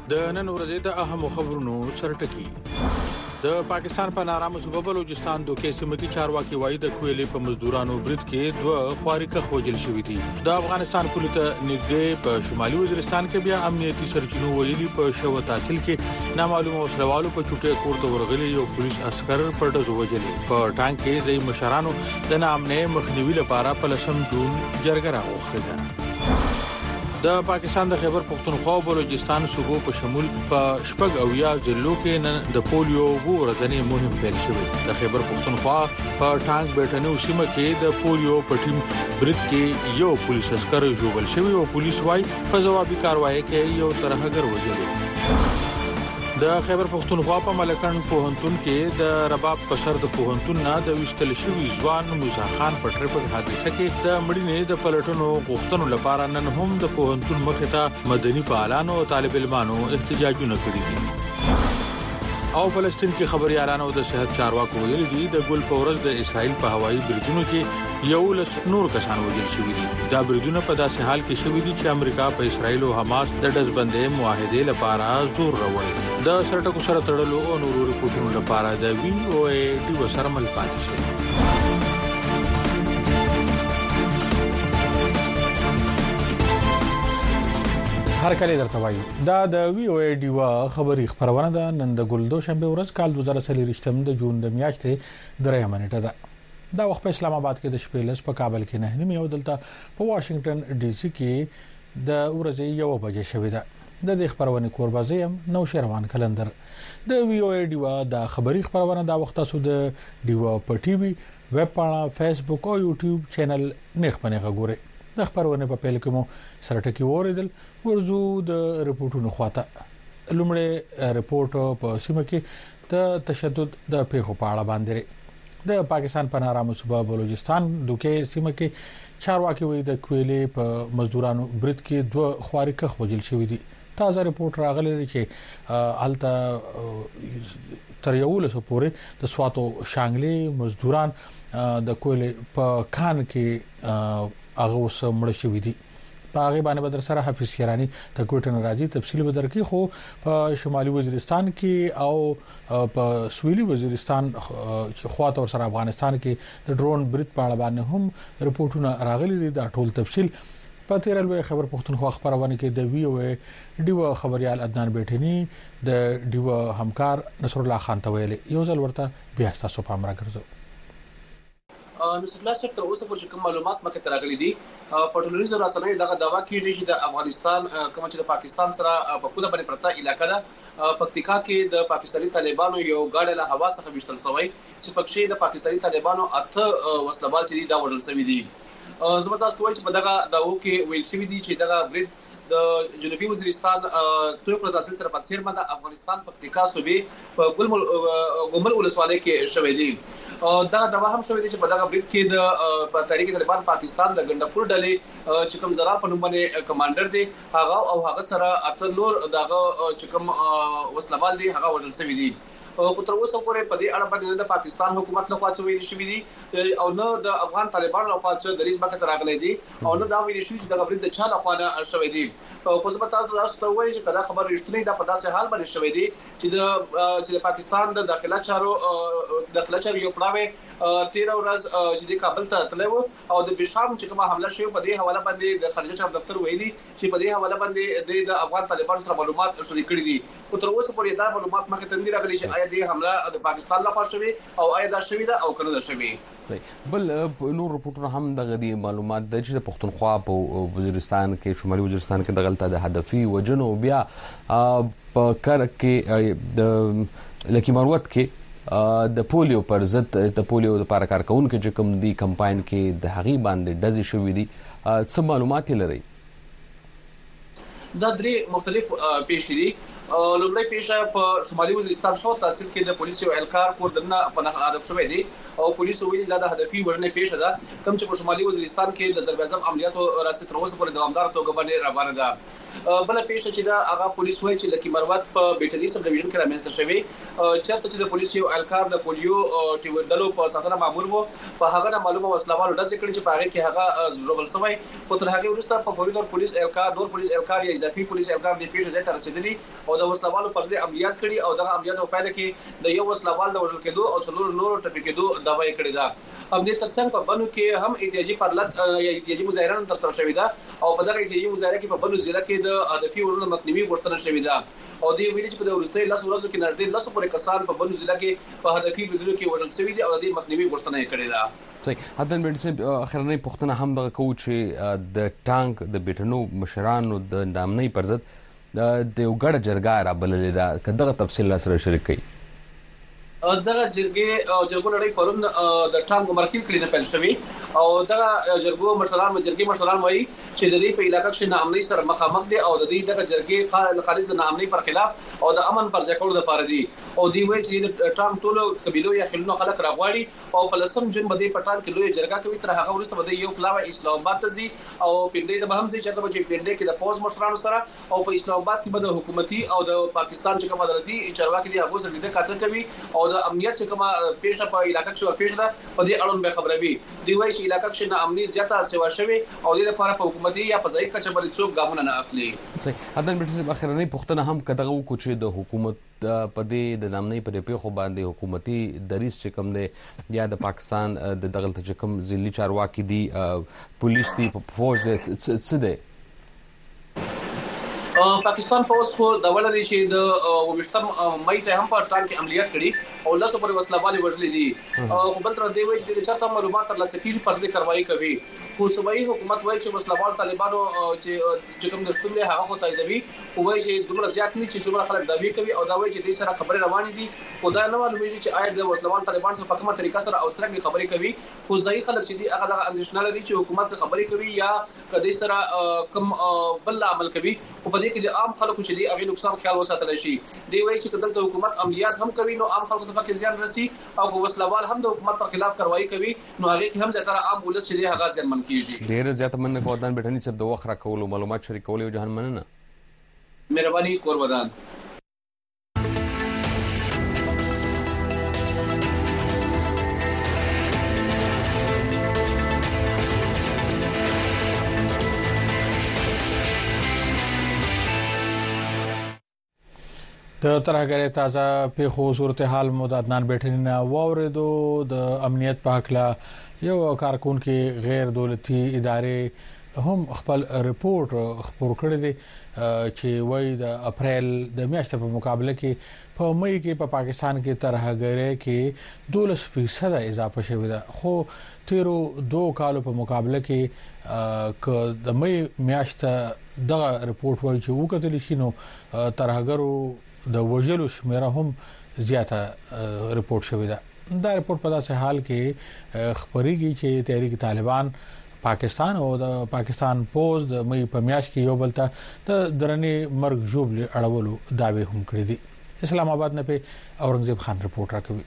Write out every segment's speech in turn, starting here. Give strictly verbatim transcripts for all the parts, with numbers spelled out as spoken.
د نن ورځې د اهمو خبرونو سرټکی. د پاکستان په نارامه صوبه بلوچستان دوکې سیمه کې چارواکي وایي د کویلې په مزدورانو برید کې دوه خوارکه خوجل شوې دي. د افغانستان پولیس نږدې په شمالي وزیرستان کې بیا امنیتي سرچینو ویلي په شو تحصیل کې نامعلومه وسلوالو په چوټه کوړه ورغلي یو پولیس عسكر پر ډزو وجلې. په ټانک کې ځای مشرانو د نامنه مخنیوي لپاره په لسم جون جرګه راغوښته ده. د پاکستان د خیبر پختونخوا او بلوچستان صوبو په شمول په شپږ او یا ضلعو کې نن د پولیو ورځنی مهم پیل شوی. د خیبر پختونخوا په ټانک بیٹنو سیمه کې د پولیو په ټیم برید کې یو پولیس عسكر جوړل شوی او پولیس وايي په ځوابي کاروایی کې یو ترهګر وژل. د خیبر پختونخوا په ملکند پوهنتون کې د رباب په سر د پوهنتون نه د وشتل شوی ځوان موسی خان په ټریپل حادثه کې د مړینې د پلټنو غوښتنو لپاره نن هم د پوهنتون مخې ته مدني فعالانو او طالب علمانو احتجاجونه کړي دي. او فلسطین کې خبريالانو د صحت چارواکو ویلي دي د ګل پورز د اسرائیل په هوایي بریدونو کې یو لس نور کسان وژل شوي دي. دا بریدونه په داسې حال کې شوي دي چې امریکا په اسرائیل او حماس د ډزبندۍ معاهدې لپاره زور راوړي. د سرټکو سره تړلو او نورو رپورټونو لپاره د وی او ای ډي سره مل پاتې شي. هر کله درته وایي دا د وی او ای ډي خبري خبرونه ده. نن د ګلدو شنبه ورځ کال دوه زره څلور د جون د میاشتې درېمه نیټه ده. دا وخت په اسلام آباد کې د شپې لس په کابل کې نه نیمه او دلته په واشنگټن ډي سي کې د ورځې یو بجې شوې ده. د دې خبرونه کوربازیم نو شروان کلندر د وی او ای ډي د خبري خبرونه دا وخت تاسو د ډي په ټي وي ویب پاڼه فیسبوک او یوټیوب چینل نه خبرونه غوړئ. د خبرونه په پیل کې مو سرټکی وریدل ورزو د رپورټونو خواته. لومړی رپورټ په سیمه کې د تشدد د پیښو په اړه باندې د پاکستان په نارامه صوبه بلوچستان دوکې سیمه کې چارواکي وایي د کویلې په مزدورانو برید کې دوه خوارکه خوجل شوې دي. تازه رپورټ راغلی دی چې الته تر یو لسو پورې د سواتو شانګلي مزدوران د کویلې په کان کې هغه وس مړ شوې دي. په هغه باندې بدر سره حفیظ خیرانی د کوټن راځي تفصیل بدر کې خو په شمالي وزیرستان کې او په سویلي وزیرستان خواته سره افغانستان کې د ډرون برید په اړه باندې هم رپورټونه راغلي دي. دا ټول تفصیل په تیرلوي خبر پختونخوا خبرونه کې د وی او ای ډیو خبريال عدنان بیٹنی د ډیو همکار نصر الله خان ته ویلي یو ځل ورته بیا تاسو په امر ګرځو. نصر الله صاحب تر اوسه پورې کوم معلومات مخه تراغلي دي په ټولنیزو رسنیو دغه داوا کیږي چې د افغانستان کوم چې د پاکستان سره په کومه باندې پرتا علاقہ ده پکتیکا کې د پاکستاني طالبانو یو گاډه له هوا څخه وشتل شوی چې پکې د پاکستاني طالبانو اته وسلوال چې دا وړل شوی دي. زما تاسو وایي چې په دغه داو کې ویل شوی دي چې دغه برید د جنوبي وزیرستان توپ پر تحصیل سره په څیر د افغانستان پکتیکا صوبې په ګلمل ګمل ولسوالۍ کې شوې دي. دا دوا هم شوې دي چې په دغه برید کې د په تحریک طالبان پاکستان د ګندپور ډلې چې کوم زرا په نوم باندې کمانډر دی هغه او هغه سره اته نور دغه چې کوم وسلوال دي هغه وژل شوی دي. او تر اوسه پورې په دې اړه باندې د پاکستان حکومت لخوا څه ویل شوی دي او نه د افغان طالبانو لخوا څه دریز مخه راغلي دي او نه دا ویل شوی چې د برید د چا لخوا نه شوی دي. او په څه تاسو تاسو وایي چې کله خبر رښتینی دا په داسې حال باندې شوی دي چې د چې د پاکستان د داخله چارو داخله چارو یو پلاوي تیر ورځ چې د کابل ته تللی او د بشام چې کومه حمله شوی په دې حواله باندې د خارجه چارو دفتر ویلي چې په دې حواله باندې د افغان طالبانو سره معلومات شریک کړي دي. او تر اوسه پورې دا معلومات مخه ته نه راغلي چې آیا د حمله د پاکستان لخوا شوی او آیا دا شوی ده او کنه دا شوی. بل نور رپورټونه هم دغه دي معلومات د چې پښتونخوا په وزیرستان کې شمالي وزیرستان کې دغلطه د هدفي وجنو بیا په کار کې د لکی مروت کې د پولیو پر ضد د پولیو لپاره کارکونکو چې کوم دی کمپاین کې د هغې باندې ډزې شوې دي څه معلومات لري؟ دا درې مختلف پیښې دي. لومړی پیښه په شمالي وزیرستان شو تحصیل کې د پولیسو اهلکار کور دنه په هدف شوې دي او پولیسو ویلي دا د هدفي وژنې پیښه ده کوم چې په شمالي وزیرستان کې د ضرب اعظم عملیاتو راستي تر اوسه پورې دوامدار توګه باندې روانه ده. بل پیښه چې دا هغه پولیس وایي چې لکه مروت په بیټلی سب ډیویژن کې رامنځته شوی چرته چې د پولیس یو الکار د پولیو ټیوډلو په ساتنه مامور وو په هغه معلومه وسلوالو د ذکر چې په هغه کې هغه جوړبل سوی په تر هغه وروسته په فوري ډول پولیس الکار نور پولیس الکار یا اضافي پولیس الکار د پیښې ځای ته رسیدلی او د وسلوالو پر ضد عملیات کړي او دغه عملیاتو په پایله کې د یو وسلوال د وژل کېدو او څلور نور ټپي کېدو داوای کړی دا هم دې ترڅنګ په بنو کې هم احتجاجي پرلط یا احتجاجي مظاهره تر سره شوې ده او په دغه احتجاجي مظاهره کې په بنو ضلع کې د هدفي وژلو مخنیوي غوښتنه شوې ده او دې ویلي چې په ورستۍ لاس ورځو کې نږدې لاسو پورې کسان په بنو ضلع کې په هدفي وژلو کې وژل شوي دي او د مخنیوي غوښتنه یې کړې ده. صحیح. عدن بیډسن اخرنۍ پوښتنه هم دغه کوو چې د ټانک د بیټنو مشرانو د نامنۍ پر ضد د یو ګډه جرګه رابللې ده که دغه تفصیل سره شریک کړي. دغه جرګې او جرګو لړۍ پرون د ټانګ مرکیل کړي نه پیل شوی او دغه جرګو مشران جرګې مشران وایي چې د دې په علاقې کې ناامنۍ سره مخامخ دي او د دې دغه جرګې خالص د ناامنۍ پر خلاف او د امن پر ځای کولو لپاره دي او دی وایي چې د ټانګ ټولو قبيلو یا خلونو خلک راغواړي او په لسم جون باندې په ټانګ کې لوی جرګه کوي تر هغه وروسته باندې یو کلاوه اسلام آباد ته ځي او پنډې د بهم ځي چې د پنډې کې د پوز مشرانو سره او په اسلام آباد کې به د حکومتي او د پاکستان چې کوم عدالتي چارواکي دي هغه سره د کاته کوي او د امنیت چې کومه پیښه په علاقې کې ورپېښ ده په دې اړوند به خبروي دی وایي چې علاقې کې ناامني زیاته سیوا شوی او د لپاره په حکومتي یا په ځای کچه باندې څوک ګامونه نه اخلي. صحیح. عدن بیډسن اخرنۍ پوښتنه هم کداغه وکړو چې د حکومت په دې د نامنۍ په پیښو باندې حکومتي دریس چې کوم دی یا د پاکستان د دغه چې کوم ځلي چارواکي دي پولیس دي فوج دي څه دي پاکستان فوج خو د ولري چې د وشتم مې ته هم په ټان کې عملیات کړي او لاسو پر وسلوالې وژلې دي او بل تر دې وایي چې د چاته معلومات تر لاسه کیږي پر دې کاروایی کوي خو صوبایي حکومت وایي چې وسلوال طالبانو چې کوم دشتون له هغه خو تاییدوي او وایي چې دومره زیات نه چې څومره خلک داوی کوي او دا وایي چې د سره خبرې روانې دي خو دا نه معلومیږي چې آیا د وسلوال طالبان سره په کومه طریقه سره او څنګه خبرې کوي خو ځای خلک چې دي هغه د اندېښنه لري چې حکومت خبرې کوي یا کدي سره کوم بل عمل کوي او په دې کې د عام خلکو چې دی هغه نقصان خیال وساتل شي دی وایي چې دلته حکومت عملیات هم کوي نو عام خلکو ته پکې زیان رسي او وسلوال هم د حکومت پر خلاف کاروایی کوي نو هغه کې هم زیاتره عام ولس چې دی هغه ځان من کیږي. ډیر زیات مننه کوم ودان بیٹنی چې د وخت را کول معلومات شریکول او جهان مننه. مهرباني کور ودان. د ترهګرۍ تازه پیښو صورتحال مو د عدنان بیٹنی نه واوریدو. د امنیت په حق لا یو کارکون کې غیر دولتي ادارې هم خپل ریپورت خبر کړی دی چې وایي د اپریل د میاشتې په مقابله کې په مې کې په پاکستان کې ترهګرۍ کې دولس فیصد اضافه شوې ده خو تیرو دوه کالو په مقابله کې ک د مې میاشت دغه ریپورت وایي چې وکړل شي نو ترهګرو د وژلو شمیره هم زیاته ریپورت شوې ده. دا ریپورت په داسې حال کې خبريږي چې تحریک طالبان پاکستان او د پاکستان پوز د مې په میاشت کې یو بل ته د درنې مرګ جوړ اړولو داوی هم کړی دي. اسلام آباد نه په اورنګزیب خان ریپورت راکوي.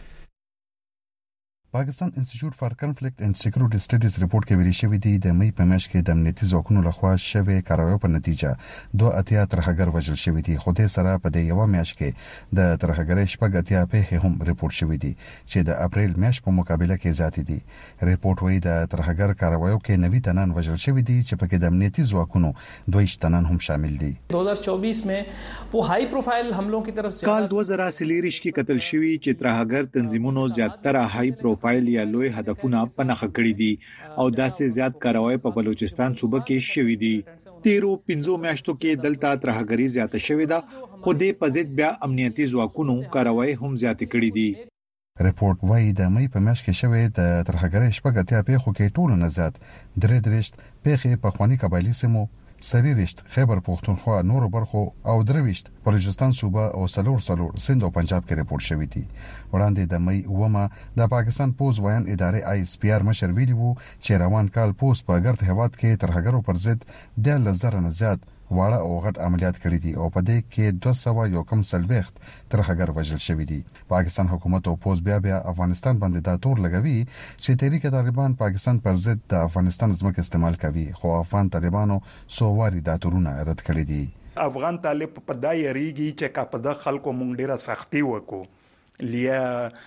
پاکستان انسټیټیوټ فار کنفلیکټ اینڈ سکیورټي سټډیز ریپورت کې ویلي شوی دی د مې په میاشت کې د امنیتي ځواکونو لخوا شوی کاروایي په نتیجه دوه اتیا ترهګر وژل شوی دي خو د سره په د یو میاشت کې د ترهګرۍ شپږ اتیا په هم ریپورت شوی دی چې د اپریل میاشت په مقابله کې زیات دي. ریپورت وایي د ترهګر کاروایو کې نوي تنان وژل شوی دي چې په کې د امنیتي ځواکونو دوه تنان هم شامل دي. دو हज़ार चौबीस में वो हाई प्रोफाइल हमलों की तरफ से کال دو زره سلیریش کې قتل شوی چې ترهګر تنظیمونو زیاتره هاي پروفایل یا لوی هدفونه پنهخ کړی دي او داسې زیات کاروای په بلوچستان صوبه کې شوی دي. تیرو پنځو میاشتو کې دلته ترهګری زیاته شوی ده خو د پزید بیا امنیتي ځواکونو کاروای هم زیات کړی دي. ریپورت وایي د مې په میاشت کې شوی د ترهګری شپږ اتیا پیښو کې ټول نه زیات درې درشت پیښې په خواني قبایلی سیمو سریرشت خیبر پختونخوا نور برخو او درويشت بلوچستان صوبه او سلور سلور سند او پنجاب کې ریپورت شوی دی. وړاندې د مې ومه د پاکستان پوز وایان ادارې آی اس پی آر مشر ویلی وو چې روان کال پوز په ګرد هواد کې ترهګرو پر ضد د لزر نه زیات واړه او غټ عملیات کړي دي او په دې کې دوه سوه یو کم سلويخت ترهګر وژل شوی دي. پاکستان حکومت او پوز بیا بیا افغانستان باندې دا تور لګوي چې تحریک طالبان پاکستان پر ضد د افغانستان ځمکه استعمال کوي، خو افغان طالبانو سوواري دا تورونه رد کړي دي. افغان طالب په دای ریږي چې کا په د خلکو مونږ ډیره سختي وکړو لیا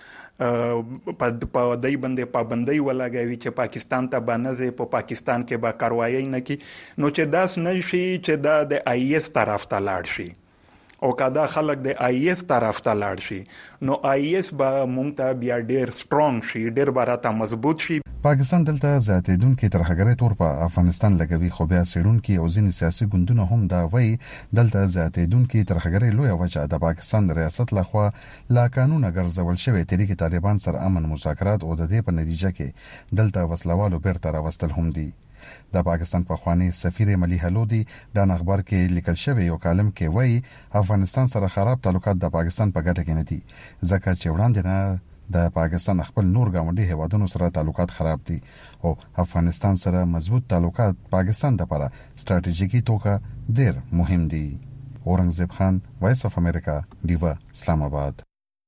په دای باندې پابندۍ ولګوي چې پاکستان ته باندې په پاکستان کې به کاروایی نه کی نو چې داس نه شي چې دا د آی ایس طرف ته لاړ شي او کدا خلک د آی ایس طرف ته لاړ شي نو آی ایس به مونږ ته بیا ډیر سترونګ شي، ډیر براته مضبوط شي. پاکستان دلته زیاتېدونکو ترهګرۍ تور په افغانستان لګوي، خو بیا سړونکو او ځینې سیاسي ګوندونه هم دا وایي دلته زیاتېدونکو ترهګرۍ لوی وجه د پاکستان ریاست لخوا لا قانون ګرځول شوی تحریک طالبان سره امن مذاکرات او د دې په نتیجه کې دلته وسلوالو بیرته راوستل هم دي. د پاکستان په خواني سفیر مليحه لودي د اخبار کې لیکل شوی یو کالم کې وایي افغانستان سره خراب تعلقات د پاکستان په ګټه کې نه دي، ځکه چې وړاندې نه د پاکستان خپل نور ګاونډي هیوادونو سره تعلقات خراب دي او افغانستان سره مضبوط تعلقات پاکستان لپاره ستراتیژیکي توګه ډیر مهم دي. اورنګزیب خان، وایس اف امریکا، ډیوا، اسلام آباد.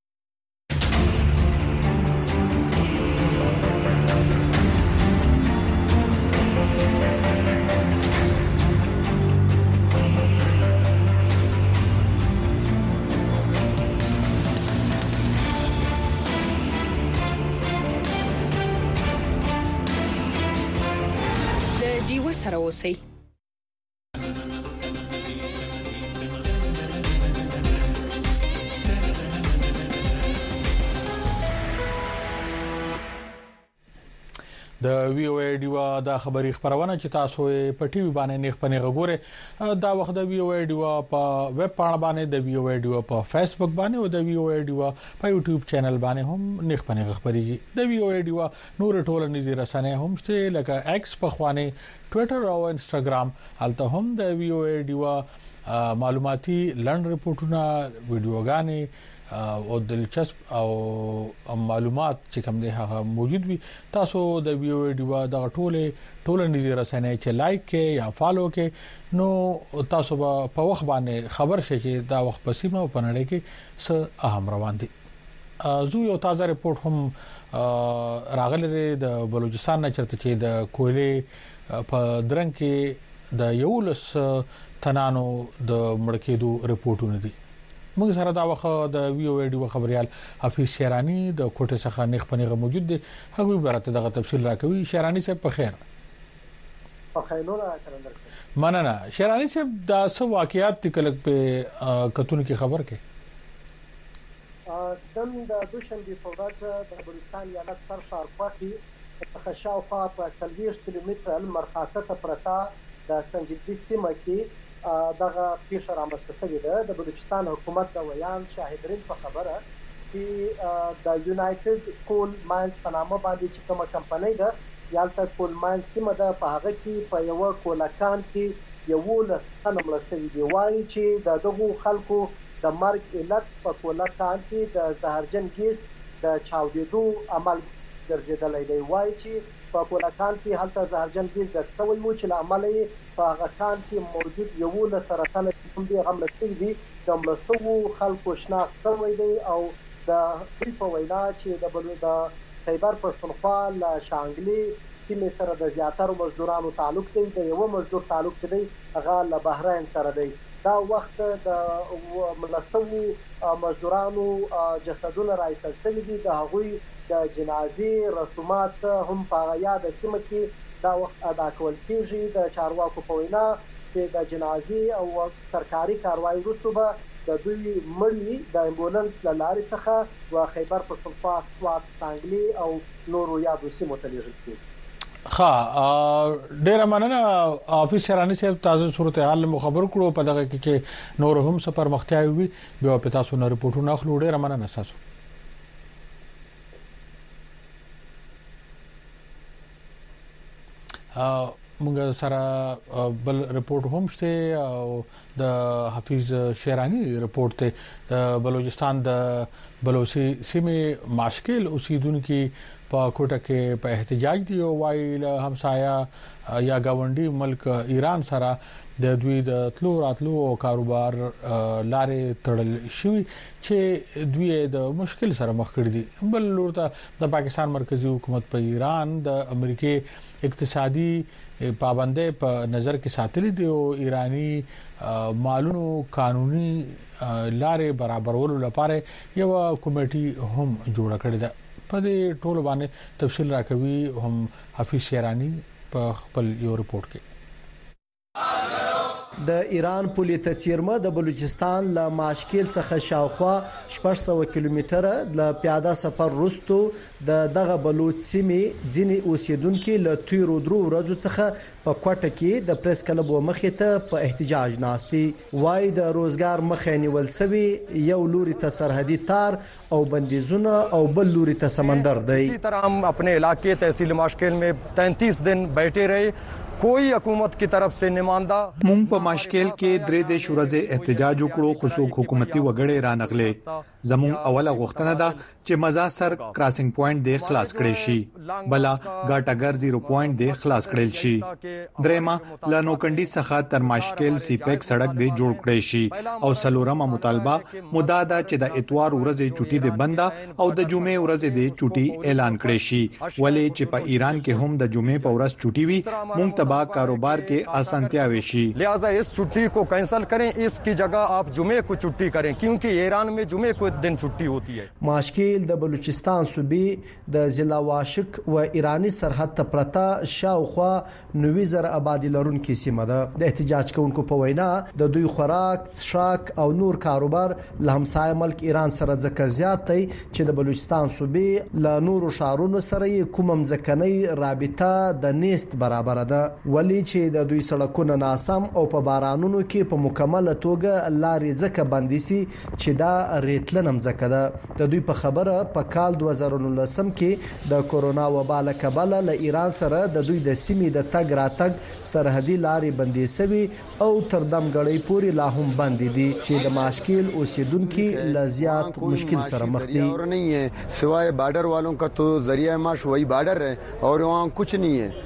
سره اوسئ. د وی او ای ډیوا د خبري خبرونه چې تاسو په ټي وي باندې نیخ پنه غوړې دا وخت د وی او ای ډیوا په ویب پاڼه باندې د وی او ای ډیوا په فیسبوک باندې او د وی او ای ډیوا په یوټیوب چینل باندې هم نیخ پنه خبري د وی او ای ډیوا نور ټولنیزي رسنۍ هم شته لکه ایکس په خوانه ټوئیټر او انستګرام، الته هم د وی او ای ډیوا معلوماتي لند ریپورتونه، ویډیوګانې او دلچسپ او معلومات چې کوم دي هغه موجود وي. تاسو د وی او ای ډیوا د ټوله ټولنیزي رسنۍ چې لایک کې یا فالو کې نو تاسو په وخت باندې خبر شئ چې دا وخت په سیمه او په نړۍ کې څه اهم روان دي. زو یو تازه ریپورت هم راغلی د بلوچستان نه چرته چې د کویلې په درنګ کې د یولس تنانو د مړکېدو ریپورتونه دي. موږ سره دا وخت د وی او ای ډیوا خبريال حفیظ شیرانی د کوټه څخه نیخ پنیغه موجود دي، هغه برته دغه تفصیل راکوي. شیرانی صاحب په خیر. په خیرونه کړندر. مننه. شیرانی صاحب دا څه واقعیات تکلک په کتون کې خبر کې دم د دوشنبه په ورځ د بلوچستان یالت سر شارپاټي په شاوخوا په څلوېښت کیلومتر مرخصته پرتا د سنجیدي سیمه کې دغه پیښه رامنځته شوې ده. د بلوچستان حکومت د ویان شاهدرین په خبره چې د یونایټډ کول ماینز په نامه باندې چې کومه کمپنۍ ده یالته کول ماینز سیمه ده، په هغه کې په یو کولاکان کې یو لس تنه مړه شوي دي. وایي چې د دغو خلکو د مرګ علت په کولاکان کې د زهرجن ګیس د چاودېدو عمل ګرځېدلی دی. وایي چې په کولاکان کې هلته زهرجن ګیس د څوي وو چې له امله یې په هغه کان کې موجود یو له سرطان کوم دی هم لسي دي د ملسو خلکو شناخت شوی دی او د په وینا چې د بلو د خیبر پښتونخوا له شانګلي سیمې سره د زیاترو مزدورانو تعلق دی. د یو مزدور تعلق دی هغه له بحرین سره دی. دا وخت د ملسو مزدورانو جسدونه راایستل شوي دي، د هغوی د جنازې رسومات هم په یاد سیمه کې دا وخت ادا کول کېږي. د چارواکو په وینا چې د جنازې او سرکاري کاروایی وروسته به د دوی مړي د امبولانس له لارې څخه و خیبر پښتونخوا، سوات، سانګلي او نورو یادو سیمو ته لیږل کېږي. ښه، ډیره مننه حافظ شیرانی صاحب. تازه صورتحال مو خبر کړو، په دغه کې نور هم څه پرمختیا وي بیا په تاسو نه ریپورتونه اخلو. ډیره مننه تاسو. موږ سره بل ریپورت هم شته او د حفیظ شیرانی ریپورت ته د بلوچستان د بلوچي سیمه ماشکل اوسیدونکو په کوټه کې په احتجاج دی او وايي له همسایا یا گاونډي ملک ایران سره د دوی د تلو راتلو او کاروبار لارې تړل شوی چې دوی د مشکل سره مخ کړي دي. بل لور ته د پاکستان مرکزی حکومت په ایران د امریکای اقتصادي پابندۍ په نظر کې ساتلې دي او ایرانی مالونو قانوني لارې برابرولو لپاره یو کمیټي هم جوړ کړې ده. په دې ټولو باندې تفصیل راکوي هم حفیظ شیرانی په خپل یو رپورت کې. د ایران پولیس څیرمه د بلوچستان له ماشکل څخه شاوخوا شپږ سوه کیلومتره د پیاده سفر وروسته د دغه بلوچ سیمې ځینې اوسیدونکو له تیرو درو ورځو څخه په کوټه کې د پریس کلب مخې ته په احتجاج ناستي. وای د روزګار مخې نیول سوي، یو لوري ته سرحدي تار او بندیزونه او بل لوري ته سمندر دی. اسی طرح हम अपने इलाके तहसील माशकेल में तैंतीस दिन बैठे रहे, कोई हुकूमत की तरफ से निमानदा. مونږ په ماشکل کې درې د شورزه احتجاج وکړو خو څوک حکومتي وګړي را نغلې. زمون اوله غوښتنه ده چې مزاسر کراسینګ پوینټ د خلاص کړي شي، بلا ګاټاګر زیرو پوینټ د خلاص کړي شي. درېما لانو کنډي څخه تر ماشکل سی پیک سړک د جوړ کړي شي او سلورمه مطالبه مداده چې د اتوار ورځې چټي د بندا او د جمعې ورځې د چټي اعلان کړي شي، ولې چې په ایران کې هم د جمعې په ورځ چټي وي مونږ تبا کاروبار کې آسانتیا وشي. لہذا اس چھٹی کو کینسل کریں, اس کی جگہ آپ جمعے کو چھٹی کریں کیونکہ ایران میں جمعے کو دن چھٹی ہوتی ہے. ماشکل د بلوچستان صوبې د ضلع واشک و ایرانی سرحد ته پرته شاوخوا نوي زره آبادی لرونکي سیمه ده. د احتجاج کوونکو په وینا د دوی خوراک، څښاک او نور کاروبار له همسایه ملک ایران سره ځکه زیات دی چې د بلوچستان صوبې له نورو شهرونو سره کوم ځکنۍ رابطه د نیست برابر ده، ولی چې د دوی سړکونه ناسم او په بارانونو کې په مکمله توګه لارې ځکه بندي سي چې دا ریتلنم ځکه ده. د دوی په خبره په کال دوه زره نولسم کې د کورونا وبا له کبله له ایران سره د دوی د سیمې د تګ راتګ سرحدي لارې بندي سوي او تر دمګړۍ پورې لا هم بند دي چې د ماشکل اوسیدونکو له زیات مشکل سره مخ دي. اور نہیں ہے سوائے بارڈر والوں کا تو ذریعہ معاش وہی بارڈر ہے اور وہاں کچھ نہیں ہے.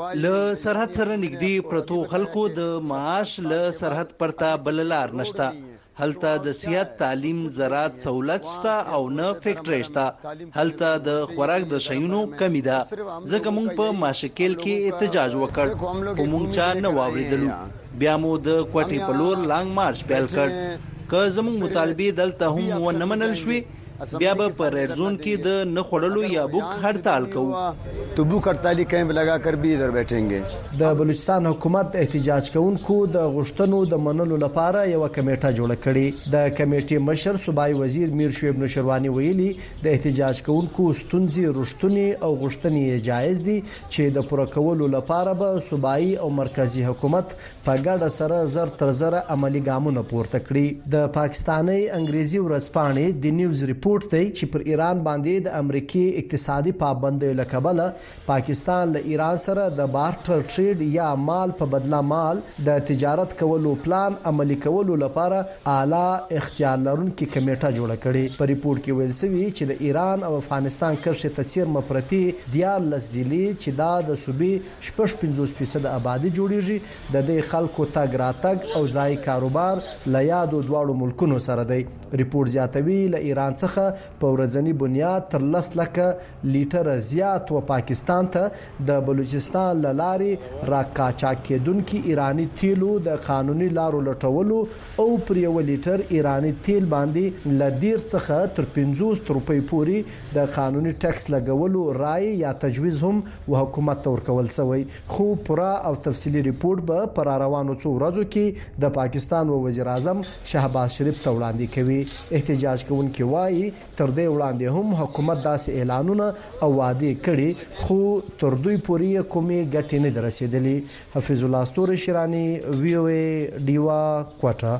له سرحد سره نږدې پرتو خلکو د معاش له سرحد پرتا بللار نشتا. هلته د صحت، تعلیم، زراعت سہولت شته او نه فیکټری شته. هلته د خوراک د شیونو کمی ده. ځکه موږ په ماشکل کې احتجاج وکړ او موږ چا نه واوریدلو. بیا مو د کوټې په لور لانګ مارچ پیل کړ. که زموږ مطالبه دلته هم و نه منل شوې بیا به په ریډ زون کې د نه خړلو یا بوک هړتال کوو. تو بوک هړتالي کیمپ لگا کر بھی ادھر بیٹھیں گے. د بلوچستان حکومت احتجاج کوونکو د غشتنو د منلو لپاره یو کمیټه جوړه کړې. د کمیټې مشر صوبای وزیر میر شعیب نوشروانی ویلي د احتجاج کوونکو ستونزې رښتونی او غشتنی جایز دي چې د پوره کولو لپاره به صوبای او مرکزی حکومت په ګډه سره زر تر زر عملی ګامونه پورته کړي. د پاکستاني انګریزي ورځپاڼې د نیوز ریپورت دی چې پر ایران باندې د امریکای اقتصادي پابندیو لکبله پاکستان له ایران سره د بارټر ټریډ یا مال په بدله مال د تجارت کولو پلان عملی کولو لپاره اعلی اختیار لرونکي کمیټه جوړه کړې. په ریپورت کې ویل شوی چې د ایران او افغانستان کرښې ته څیر مپرتي دیارلس ضلعې چې دا د صوبې شپږ پنځوس فیصد آبادی جوړیږي د دې خلکو تګ راتګ او ځای کاروبار له یادو دواړو ملکونو سره دی. ریپورت زیاتوي له ایران څخه په ورځنی بنیاد تر لس لکه لیټر زیات و پاکستان ته د بلوچستان لارې راکاچا کېدونکو ایرانی تیلو د قانوني لارو لټولو او پر یو لیټر ایرانی تیل باندې لدیر څخه تر پنځوس روپۍ پورې د قانوني ټیکس لګولو رائے یا تجویز هم و حکومت تور کول شوی. خو پورا او تفصیلی ریپورت به پر روانو څو ورځو کې د پاکستان و وزیر اعظم شهباز شریف ته وړاندې کوي. احتجاج کوونکي وایي تر دې وړاندې هم حکومت داسې اعلانونه او وعده کړي خو تر دوی پورې کومې ګټې نه رسیدلې. حفیظ الله استوري شیرانی وی او ای ډیوا کوټه.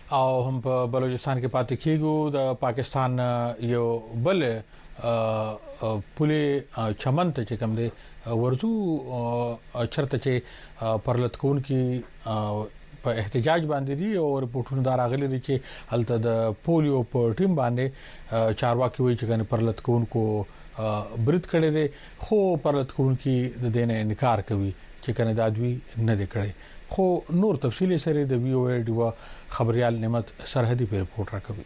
او هم په بلوچستان کې پاتې کیږو د پاکستان یو بل پولی چمن ته چې کوم دی ورزو چرته چې پرلط کون کی په احتجاج باندې دي او رپورټونه دا راغلي دي چې هلته د پولیو په ټیم باندې چارواکي وایي چې کنه پرلط کون کو برید کړي دي خو پرلط کون کی د دینه انکار کوي چې کنه دا دوی نه دی کړي خو نور تفصیلی سره د وی او ای ډیوا خبريال نعمت سرحدي په رپورټ راکوي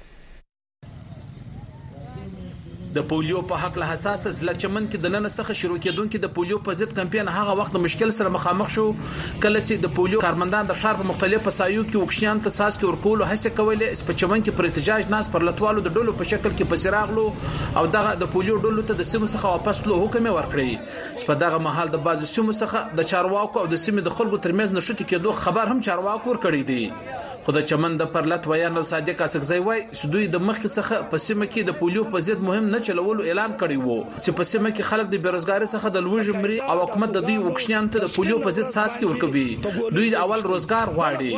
د پولیو په حق له حساس ځل چمن کې د نن څخه شروع کېدونکو د پولیو په ضد کمپاین هغه وخت مشکل سره مخامخ شو کله چې د پولیو کارمندان د شهر په مختلفو سایو کې وکشیان ته ساس کې ورکول او هڅه کولې اس په چمن کې پر احتجاج ناس پر لټوالو د ډولو په شکل کې پسراغلو او دغه د پولیو ډولو ته د سیمو څخه واپس لو حکم ورکړي په دغه محل د بازو سیمو څخه د چارواکو او د سیمې د خلکو ترمنځ نشټ کېدو خبر هم چارواکو ورکړي دي خدای چمن د پرلط ویان صادق اسقزی وای سدوی د مخ څخه په سیمه کې د پولیو په ضد مهم نه چلولو اعلان کړی وو چې په سیمه کې خلک د بیروزګاری څخه د لوږې مري او حکومت د دوی وکشنیان ته د پولیو په ضد ساس کې ورکوي دوی د اول روزګار غواړي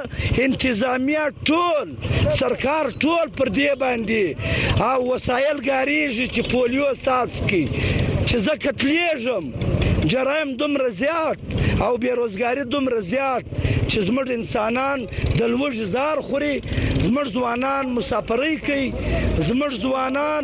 انتظامیه ټول سرکار ټول پر دې باندې او وسایل غاریږي چې پولیو ساس کې چې زکه تلیږم جرایم دومره زیات او بیروزګاری دومره زیات چې زموږ انسانان د لوږې زار خوري زموږ ځوانان مسافرۍ کوي زموږ ځوانان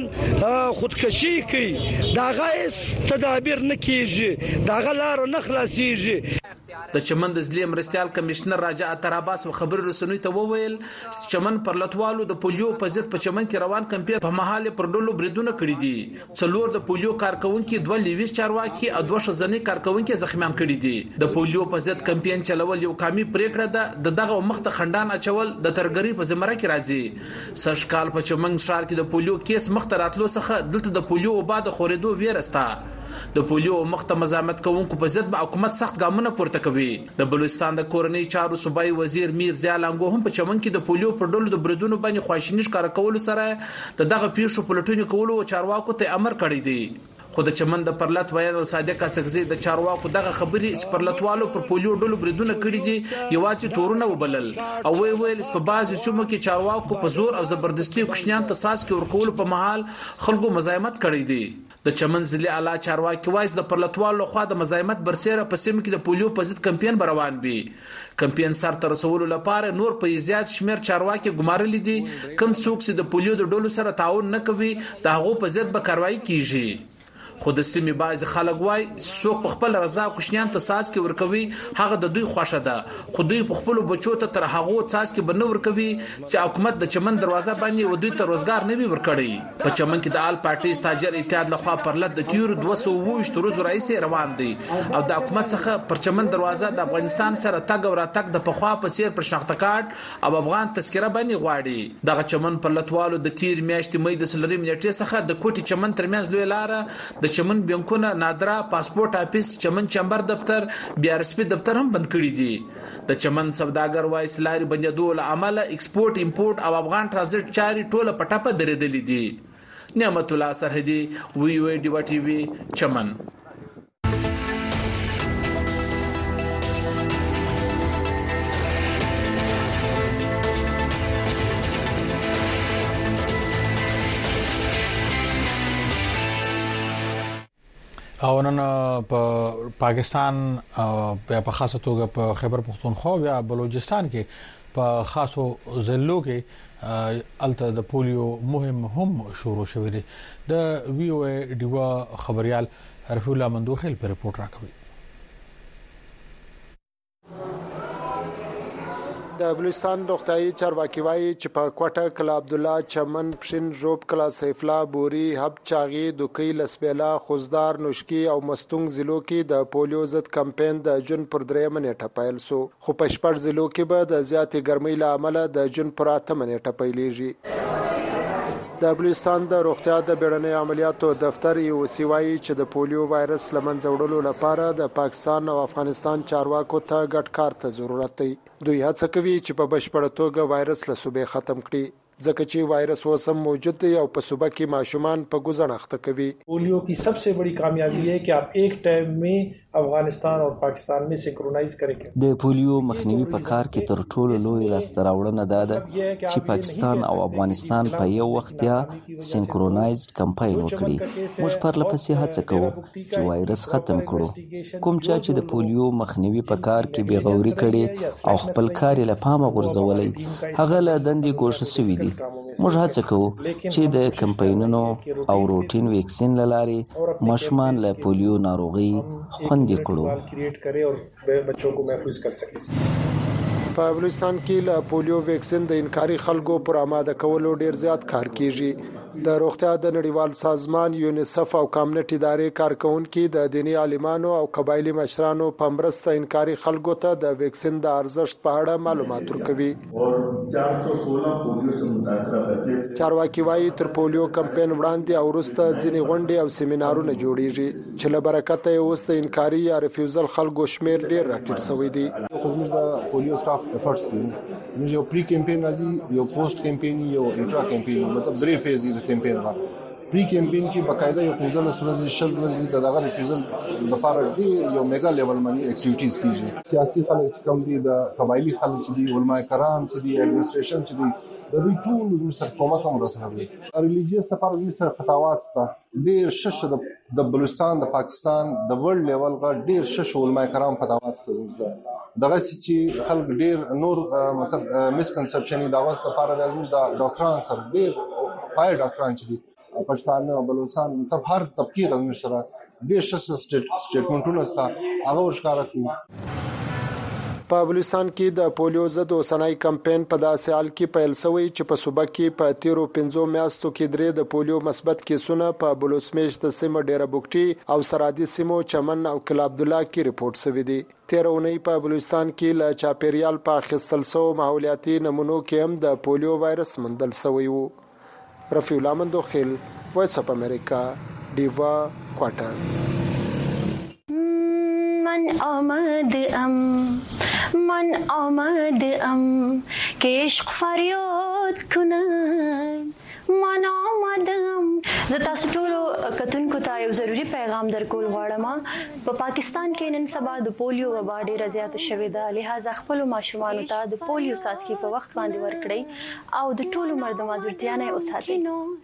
خودکشي کوي دا غیس تدابیر نه کیږي دا غلار نه خلاصيږي د چمن د ځلې مرستيال کمشنر راجا اتراباس خبر رسنوي ته وویل چمن پر لټوالو د پولیو په ضد په چمن کې روان کمپاین په محاله پر ډولو بریدونه کړی دي څلور د پولیو کارکونکو دوه لیویس چارواکي او دوه شزنی کارکونکو زخمیان کړي دي د پولیو په ضد کمپاین چلول یو کامي پریکړه ده د دغه مخته خندان اچول د ترګری په زمره کې راځي سرشکال په چمن شهر کې د پولیو کیس مخته راتلو څخه دلته د پولیو وبا د خورېدو ویرستا د پولیو مخته مزاحمت کوونکو په ضد به حکومت سخت ګامونه پورته کوي د بلوچستان د کورنۍ چارو صوبایي وزیر میر ضیا لنګو هم په چمن کې د پولیو پر ډول د بریدونو باندې خواشینی ښکار کول سره د دغه پیښو په لټونی کولو چارواکو ته امر کړی دی خو د چمن د پرلط ویان صادق اسقزی د چارواکو دغه خبري چې پرلطوالو پر پولیو ډولو بریدونه کړی دي یوازې تورونه وبلل او وی ویل په بعضی سیمو کې چارواکو په زور او زبردستی کوښنیان ته ساس کې ورکول په محل خلکو مزاحمت کړی دي د چمن ضلع اعلی چارواکي وایي د پرلطوالو خو د مزاحمت برسره په سیمه کې د پولیو په ضد کمپاین روان وي کمپاین سر تر رسولو لپاره نور په زیات شمیر چارواکي ګمارل دي کم څوک چې د پولیو د ډولو سره تعاون نه کوي د هغو په ضد به کاروایی کیږي خو د سیمې بعض خلک وای څوک په خپل رضا کوښنیان ته ساس کې ورکوي هغه د دوی خوښه ده خو دوی په خپل بچو ته تر هغه ساس کې بنو ورکوي چې حکومت د چمن دروازه باندې و دوی ته روزګار نه وي ورکړي په چمن کې د آل پارټي تاجر اتحاد لخوا پرلط د تیر دوه سوه اووه ورځې رئیس روان دي او د حکومت څخه پر چمن دروازه د افغانستان سره تګ او راتګ د پخوا په څیر پر شناخته کارت او افغان تذکره باندې غواړي دغه چمن پرلطوالو د تیر میاشتې مې د سلري منټې څخه د کوټي چمن ترمنځ لوی لار د چمن بانکونه نادرا پاسپورت افیس چمن چمبر دفتر بي ار اس پي دفتر هم بند کړی دي د چمن سوداګر وایس لاري بندیدو له عمله ایکسپورت امپورت او افغان ترانزیت چاري ټوله پټاپه درېدلې دي نعمت الله سرحدي وی وی ډي وا ټي وي چمن او نن په پاکستان په خاصه توګه په خیبر پختونخوا یا بلوچستان کې په خاصو ضلعو کې الته د پولیو مهم هم شروع شوې ده د وی او ای ډیوا خبريال رفیع الله مندوخیل په رپورت راکوي د بلوچستان روغتيایي چارواکي وایي چې په کوټه کلا عبد الله چمن پښین روب کلا سیف الله بوري حب چاغي دوکي لسبيلا خوزدار نوشکی او مستونګ ضلعو کې د پولیو ضد کمپاین د جون پر درېمه نیټه پیل سو خو په شپږ ضلعو کې به د زیاتې ګرمۍ له امله د جون پر اتمه نیټه پیلېږي د بلوچستان د روغتیا د بیړنۍ عملیاتو دفتر یو سیوایي چې د پولیو وایرس لمنځه وړلو لپاره د پاکستان او افغانستان چارواکو ته ګډ کار ته ضرورت دی دوی هڅه کوي چې په بشپړ توګه وایرس له صوبې ختم کړي ځکه چې وایرس اوس هم موجود دی او په صوبه کې ماشومان په ګوزن اخته کوي पोलियो की सबसे बड़ी कामयाबी है कि आप एक टाइम में अफगानिस्तान और पाकिस्तान में सिंक्रोनाइज करेंगे। د پولیو مخنیوي په کار کې تر ټولو لوی لاسته راوړنه دا ده چې پاکستان او افغانستان په یو وخت یا سینکرونایزډ کمپاین وکړي. موږ پر لپسې هڅه کوو چې وایرس ختم کړو. کوم چې د پولیو مخنیوي په کار کې بې غوري کړي او خپل کار له پامه غورځولي هغه له دندې ګوښه شوي دي. موږ هڅه کوو چې د کمپاینونو او روټین ویکسین لارې ماشومان له پولیو ناروغي خوندي کړو. په بلوچستان کې له پولیو ویکسین د انکاري خلکو پر آماده کولو ډیر زیات کار کیږي. د روغتیا د نړیوال سازمان یونیسف او کامنټ ادارې کارکونکو د دینی عالمانو او قبایلی مشرانو په مرسته انکاري خلکو ته د ویکسین د ارزښت په اړه معلومات ورکوي. چارواکي وايي تر پولیو کمپاین وړاندې او وروسته ځینې غونډې او سیمینارونه جوړیږي چې له برکت یې اوس د انکاري یا ریفیوزل خلکو شمیر ډیر راټیټ شوی دی. موږ د پولیو سټاف افورټس دي. موږ یو پری کمپاین راځي، یو پوسټ کمپاین، یو انټرا کمپاین، مطلب درې فیز دي کمپاین را. پری کمپاین کې باقاعده یو پنځه ورځې شل ورځې د دغه ریفیوزل د لپاره ډیر یو میگا لیول باندې اکټیویټیز کیږي. سیاسي خلک چې کوم دي، د قبایلی خلک چې دي، علماء کرام چې دي، ایڈمنسټریشن چې دي، د دوی ټول سره کومک هم رسره دي. ریلیجیس لپاره دوی سره فتاوات ستا ډیر شش د بلوچستان د پاکستان د ورلد لیول غا ډیر شش علماء کرام فتاوات کوي. دغه چې خلک ډیر نور مطلب مسکنسپشن دا واسطه لپاره راځي د ډاکټران سره ډیر پای ډاکټران چې دي پښتانه او بلوچستان مطلب هر طبقه غوښنه سره ډیر شش سټیټمنټونه ستا هغه ورښکاره کوي. په بلوچستان کې د پولیو ضد اوسنۍ کمپاین په داسې حال کې پیل شوی چې په صوبه کې په تیرو پنځو میاشتو کې درې د پولیو مثبت کیسونه په بلوچمیش د سیمه ډیره بوکټي او سرحدي سیمو چمن او کلا عبدالله کې ریپورت شوی دی. تیر اونۍ په بلوچستان کې له چاپیریال په اخیستل شوو ماحولیاتي نمونو کې هم د پولیو وایرس موندل شوی وو. رفیع الله مندوخیل، وایس اپ امریکا، دیوا کوارټر. من آمد ام من آمد ام که عشق فریاد کنن من آمدم. زه تاسو ټولو کتونکو ته یو ضروری پیغام درکول غواړم. په پاکستان کې نن سبا د پولیو وبا ډیره زیاته شوې ده، لہذا خپل ماشومانو ته د پولیو څاڅکي په وخت باندې ورکړئ او د ټولو مرد معذورتیا نه وساتئ.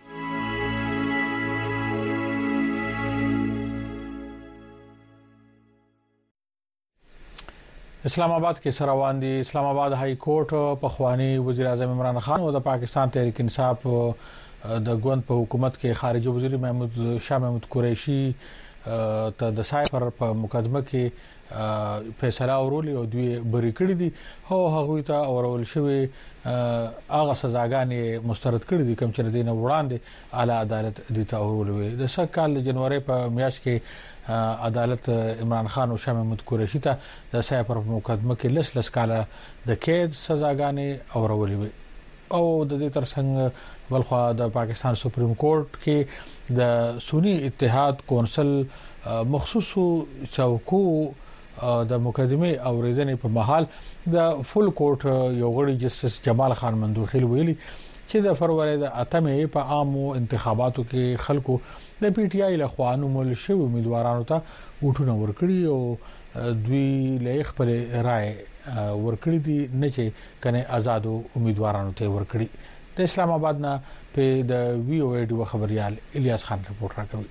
اسلام آباد کې سروان دي. اسلام آباد های کورټ په خوانی وزیر اعظم عمران خان او د پاکستان تحریک انصاف د ګوند په حکومت کې خارجه وزیر محمود شاه محمود قریشي ته د سایپر په مقدمه کې فیصله اورولې او دوی بری کړی دي. هو هغه ته اورول شوی هغه سزاګانې مسترد کړی دي کوم چې دینه وړاندې اعلی عدالت د ته اورولې. د سږ کال د جنوري په میاشت کې عدالت عمران خان او شاه محمود قریشي ته د سایپر په مقدمه کې لس لس کاله د قید سزاګانې اورولې او د دې ترڅنګ بلخوا د پاکستان سپریم کورټ کې د سنی اتحاد کونسل مخصوصو چوکو د مقدمه اوریدنې په محل د فل کورټ یو غړي جسټس جمال خان مندوخیل ویلي چې د فروری د اتمې په عامو انتخاباتو کې خلکو د پی ټ آی له خوانو مل شو امیدوارانو ته وټونه ورکړي او دوی له خپل رائے ورکړي دي نه چې کنه آزادو امیدوارانو ته ورکړي. د اسلام آباد نه په د وی او ای ډیو خبريال الیاس خان رپورټ راکوي.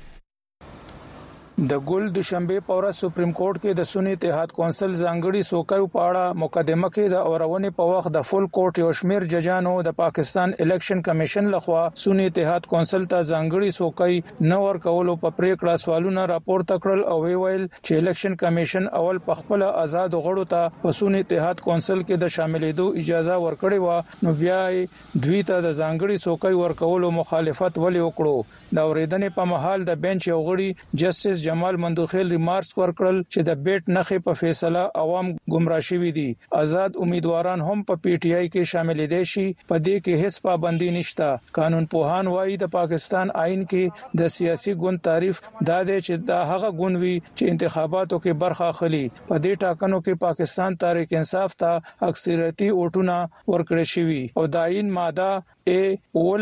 د ګل دوشنبه په ورځ سپریم کورټ کې د سنی اتحاد کونسل ځانګړي سوکایو په اړه مقدمه کې د اورونې په وخت د فل کورټ یو شمیر ججانو د پاکستان الیکشن کمیشن لخوا سنی اتحاد کونسل ته ځانګړي سوکای نه ورکولو په پریکړه سوالونه راپورته کړل او ویل چې الیکشن کمیشن اول په خپل آزاد غړو ته په سنی اتحاد کونسل کې د شاملېدو اجازه ورکړې و، نو بیا دوی ته د ځانګړي سوکای ورکولو مخالفت ولې وکړو. د اوریدنې په محل د بنچ یو غړي جسټس جمال مندوخیل ریمارکس ورکړل چې د بیٹ نخې په فیصله عوام گمراه شوي دي. آزاد امیدواران هم په پی ټ آی کې شامل دي شي، په دې کې هیڅ پابندي نشته. قانون پوهان وایي د پاکستان آئین کې د سیاسي ګوند تعریف دا دی چې دا هغه ګوند وي چې انتخاباتو کې برخه اخلي. په دې ټاکنو کې پاکستان تحریک انصاف ته اکثریتي ووټونه ورکړل شوي او د آئین ماده ا اولس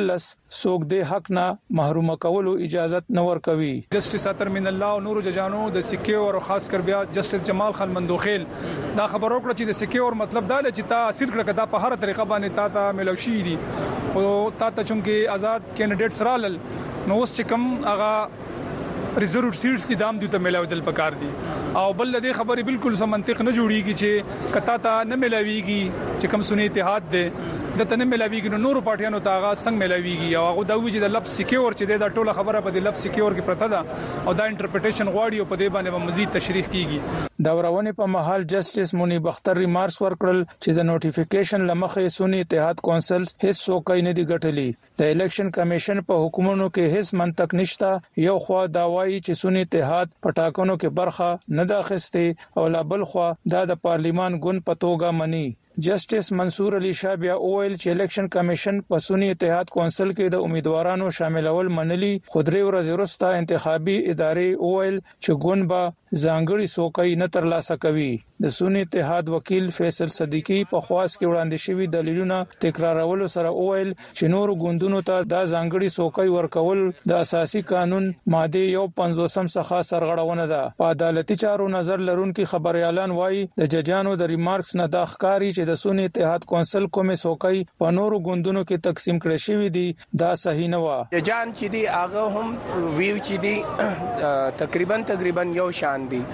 څوک د حق نه محروم کولو اجازه نه ورکوي. جسټس اتر من الله او نور ججانو د سکه او خاص کر بیا جسټس جمال خان مندوخیل دا خبر ورکړه چې د سکه او مطلب دا چې تا اصل کړه دا په هر طریقه باندې تا ته ملوشي دي او تا ته چونکه آزاد کینډیډیټس رالل نو اوس چې کوم هغه ریزرو سیټس دي دام دي ته ملاوي پکار دي او بل دې خبره بالکل سم منطق نه جوړیږي چې کتا ته نه ملاويږي چې کوم سنی اتحاد ده د ته نه ملاويږي نو نور پارټیانو ته هغه څنګه ملاويږي او هغه دا وی چې د لفظ سکیور چې دا ټوله خبره په د لفظ سکیور کې پرته ده او دا انټرپریټیشن غواړي او په دې باندې مزید تشریح کیږي. دا ورونه په محل جسټس مونی بختر ریمارکس ورکړل چې د نوټیفیکیشن لمخې سنی اتحاد کونسل هیڅ څوک نه دی ګټلی. د الیکشن کمیشن په حکومتونو کې هیڅ منطق نشته. یو خوا دا وایي چې سنی اتحاد پټاکنو کې برخه نه داخسته او لا بل خوا دا د پارلیمان ګوند په توګه مني. جسټس منصور علي شاه بیا اویل چې الیکشن کمیشن په سنی اتحاد کونسل کې د امیدوارانو شاملول منلي. خودري ورځ وروسته انتخابي ادارې اویل چې ګوند به ځانګړي څوکۍ نه ترلاسه کوي. د سنی اتحاد وکیل فیصل صدیقی په خواست کې وړاندې شوی دلیلونه تکرارولو سره اویل چې نور ګوندونو ته دا ځانګړي څوکۍ ورکول د اساسي قانون ماده یو پنځوسم څخه سرغړونه ده. په عدالتي چارو نظر لرونکي خبريالان وایي د ججانو د ریمارکس نه د ښکاری چې د سنی اتحاد کونسل کومه څوکۍ په نورو ګوندونو کې تقسیم کړي شوی دي دا صحیح نه و. ججان چې دی هغه هم ویو چې دی تقریبا تقریبا یو شان دي.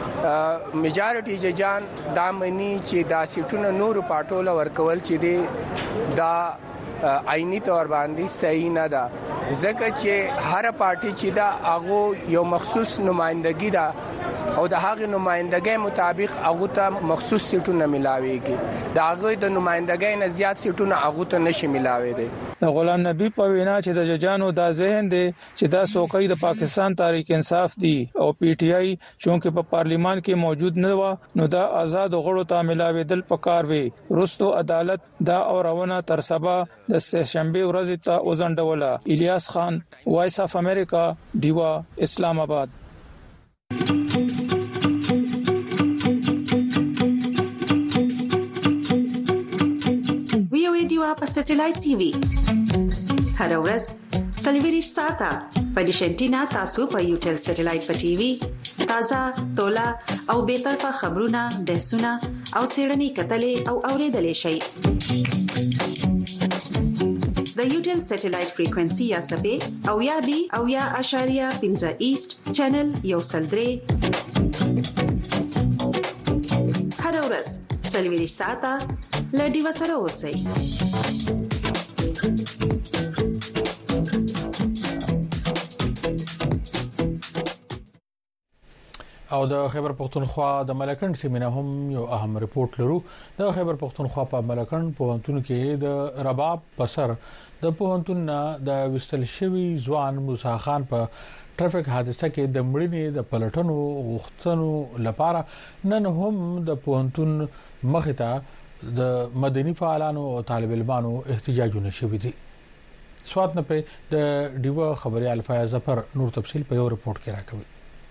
میجارټي ججان دا مني چې دا سیټونه نور پټول ورکول چې دی دا آئینی تور باندې صحیح نه ده ځکه چې هر پارټي چې دا هغه یو مخصوص نمائندګي ده او د هغه نمائندګۍ مطابق هغه ته مخصوص سیټونه ملاويږي. دا هغه د نمائندګۍ نه زیات سیټونه هغه ته نشي ملاوي دي. د غلام نبی په وینا چې د ججانو دا ذهن دي چې دا څوکۍ د پاکستان تحریک انصاف دي او پی ټی آی چونکه په پارلیمان کې موجود نه و نو دا آزاد غړو ته ملاوي دل پکار وي. رستو عدالت دا اورونه تر سبا د سهشنبه ورځ ته وزندوله. الیاس خان وایس اف امریکا دیوا اسلام آباد. دیوا په سټلایټ ټي وي هر ورځ سلیویریش ساته په ډیشنټینا تاسو په یوټل سټلایټ په ټي وي تازه تولا او به طرفه خبرونه بحثونه او سیړنی کتلې او اوریدلې شي. د یوټل سټلایټ فریکوئنسي یا سبې او یا بي او یا اشاریه پنځه ایست چینل یو سلدري هر ورځ سلیویریش ساته لډي وسره اوسئ. او د خیبر پختونخوا د ملکند سیمینه هم یو اهم ریپورت لرو. د خیبر پختونخوا په ملکند پوهنتون کې د رباب پسر د پوهنتون د وستل شوی ځوان موسی خان په ټرافیک حادثه کې د مړینې د پلټنو غوښتنو لپاره نن هم د پوهنتون مخته د مدني فعالانو او طالب علمانو احتجاجونه شوي دي. سواد نه په د ډیو خبري الفا ظفر نور تفصيل په یو ریپورت کې راکوي.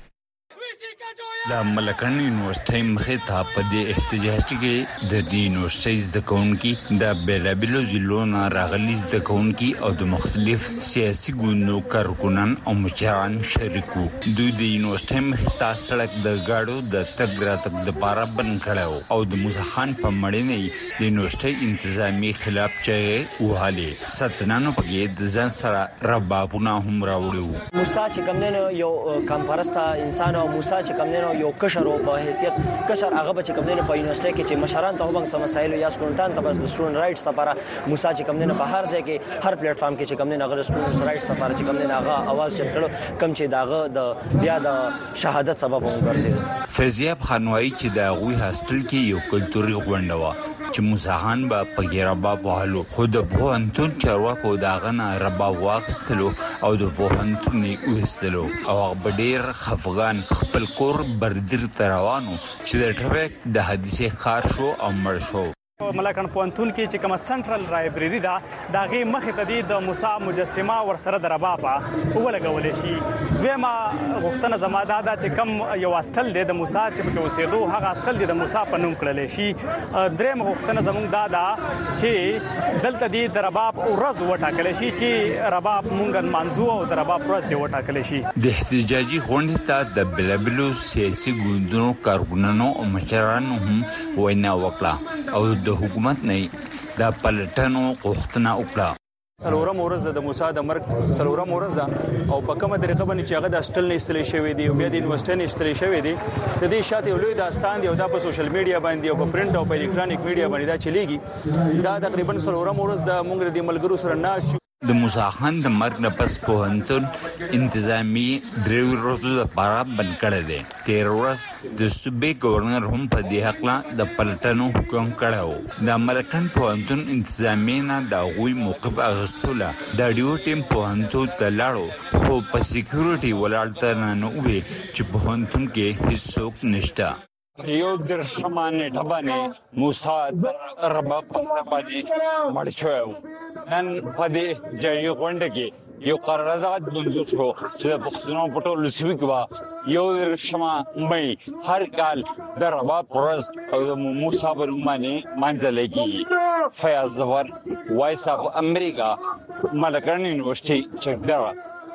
د ملکند یونیورسيټي مخې ته په دې احتجاج کې د دې یونیورسيټي زده کوونکي د بیلابیلو ضلعو نه راغلي زده کوونکي او د مختلف سیاسي ګوندونو کارکونان او مشران شریکو. دوی د یونیورسيټي مخې ته سړک د گاډو د تګ راتګ لپاره بند کړو او د موسی خان په مړینې د یونیورسيټي انتظامی خلاف چې وهاله ستنانو پکې د ځان سره ربابونه هم راوړو. موسی چې کومنه یو کمپارستا انسان او موسی چې کومنه یو کشر او په حیثیت کشر هغه به چې کومنه په یونیورسيټي کې چې مشران ته هم سم مسایل یا سټوډنټان ته بس د سټوډنټ رائټس لپاره موسی چې کومنه په هر ځای کې هر پلیټ فارم کې چې کومنه هغه سټوډنټ رائټس لپاره چې کومنه هغه आवाज چت کړو کم چې داغه د بیا د شهادت سبب وګرځي. فیضیاب خانوایی چې د غوي هاستل کې یو کلتوري غونډه و چې موسی خان به په رباب وهلو خو د پوهنتون چارواکو داغه نه رباب واغستلو او د پوهنتون یې وستلو او هغه ډیر خفغان خپل کور بردر تروانو چې د ټریک د حادثه ښکار شو او مړ شو. ملکن پونتون کې چې کوم سنټرل لایبرری دا دغه مخه ته د موسی مجسمه ورسره د ربابه ولګول شي. دویمه غوښتنه زماده دا چې کوم یو هاستل دی د موسی چې په اوسېدو هغه هاستل دی د موسی په نوم کړل شي. درېمه غوښتنه زموږ دا ده چې دلته دی د رباب ورځ وټاکل شي چې رباب مونږ منځو او د رباب ورځ دی وټاکل شي. د احتجاجي غونډې ته د بلابلو سیاسي ګوندونو کارکونانو او مشرانو هم وینا وکړه او د حکومت نه د پلټنو غوښتنه وکړه. سلورم ورځ د موسی د مرګ سلورم ورځ ده او په کومه طریقه باندې چې هغه د هاستل نه استلې شوی دی او بیا د یونیورسيټي نه استلې شوی دی د دې شاته یو لوی داستان دی او دا په سوشل میډیا باندې او په پرنٹ او په الکترونیک میډیا باندې دا چلیږي. دا تقریبا سلورم ورځ د موږ د ملګرو سره ناس د موسی خان د مرګ نه پس پوهنتون انتظامی درې ورځې لپاره بند کړی دی. تیر ورځ د صوبې گورنر هم په دې حق د پلټنو حکم کړی. د ملکن پوهنتون انتظامی نه د غوي موقف اغستوله د ډیو ټیم پوهنتون ته لاړو خو په سکیورټي ولاړ نه نه وي چې پوهنتون کې هیڅوک نشته. یو در شمانه ټبانه موسی رباب په سپاجي مړ شو. نن په دې ځای غونډه کې یو قرارداد منظور شو چې د پښتنو په ټولو سیمو کې یو در شمه مې هر کال د رباب ورځ او د موسی په نوم باندې منځل کېږي. فیاض ظفر وایس اف امریکا ملکن یونیورسيټي چکدرا.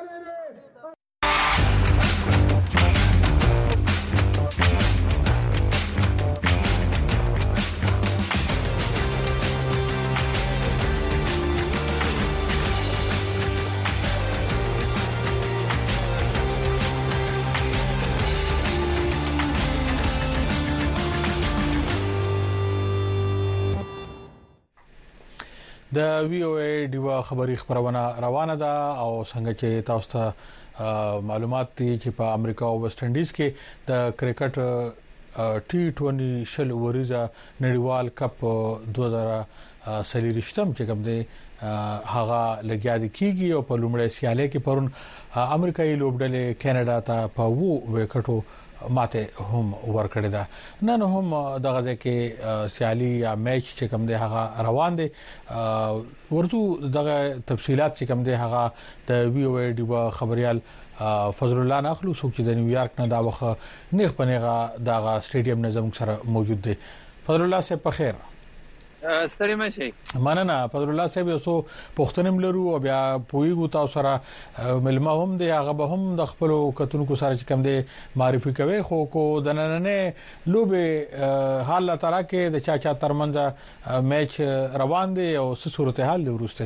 د وی او ای ډیوا خبري خبرونه روانه ده او څنګه چې تاسو ته معلومات دي چې په امریکا او ویسټ انډیز کې د کرکټ ټي ټوئنټي شل وریزه نړیوال کپ دوه هزار سلیریشتم چې کوم دی هغه لګیا دي کیږي او په لومړی سیالي کې پرون امریکایي لوبډلې کینیډا ته په وو وکټو ماته هم ورکړی دا. نن هم د غزه کې سیالي یا میچ چې کوم دی هغه روان دي. ورته دغه تفصيلات چې کوم دی هغه د وی او ای ډیوا خبريال فضل الله نخلو څوک چې د نیویارک نه دا وخت نیغ پنیغه دغه سټیډیم نظم سره موجود دی. فضل الله سه په خیر. ستړي مشي مننه فضل الله صاحب. یو څو پښتنم لرو او بیا پویګو تاسو سره ملما هم دی هغه به هم د خپل کتونکو سره چې کوم دی معرفي کوي خو کو د نننې لوبه حال لا ترا کې د چا چا ترمنځ میچ روان دی او څه صورتحال دی ورسته.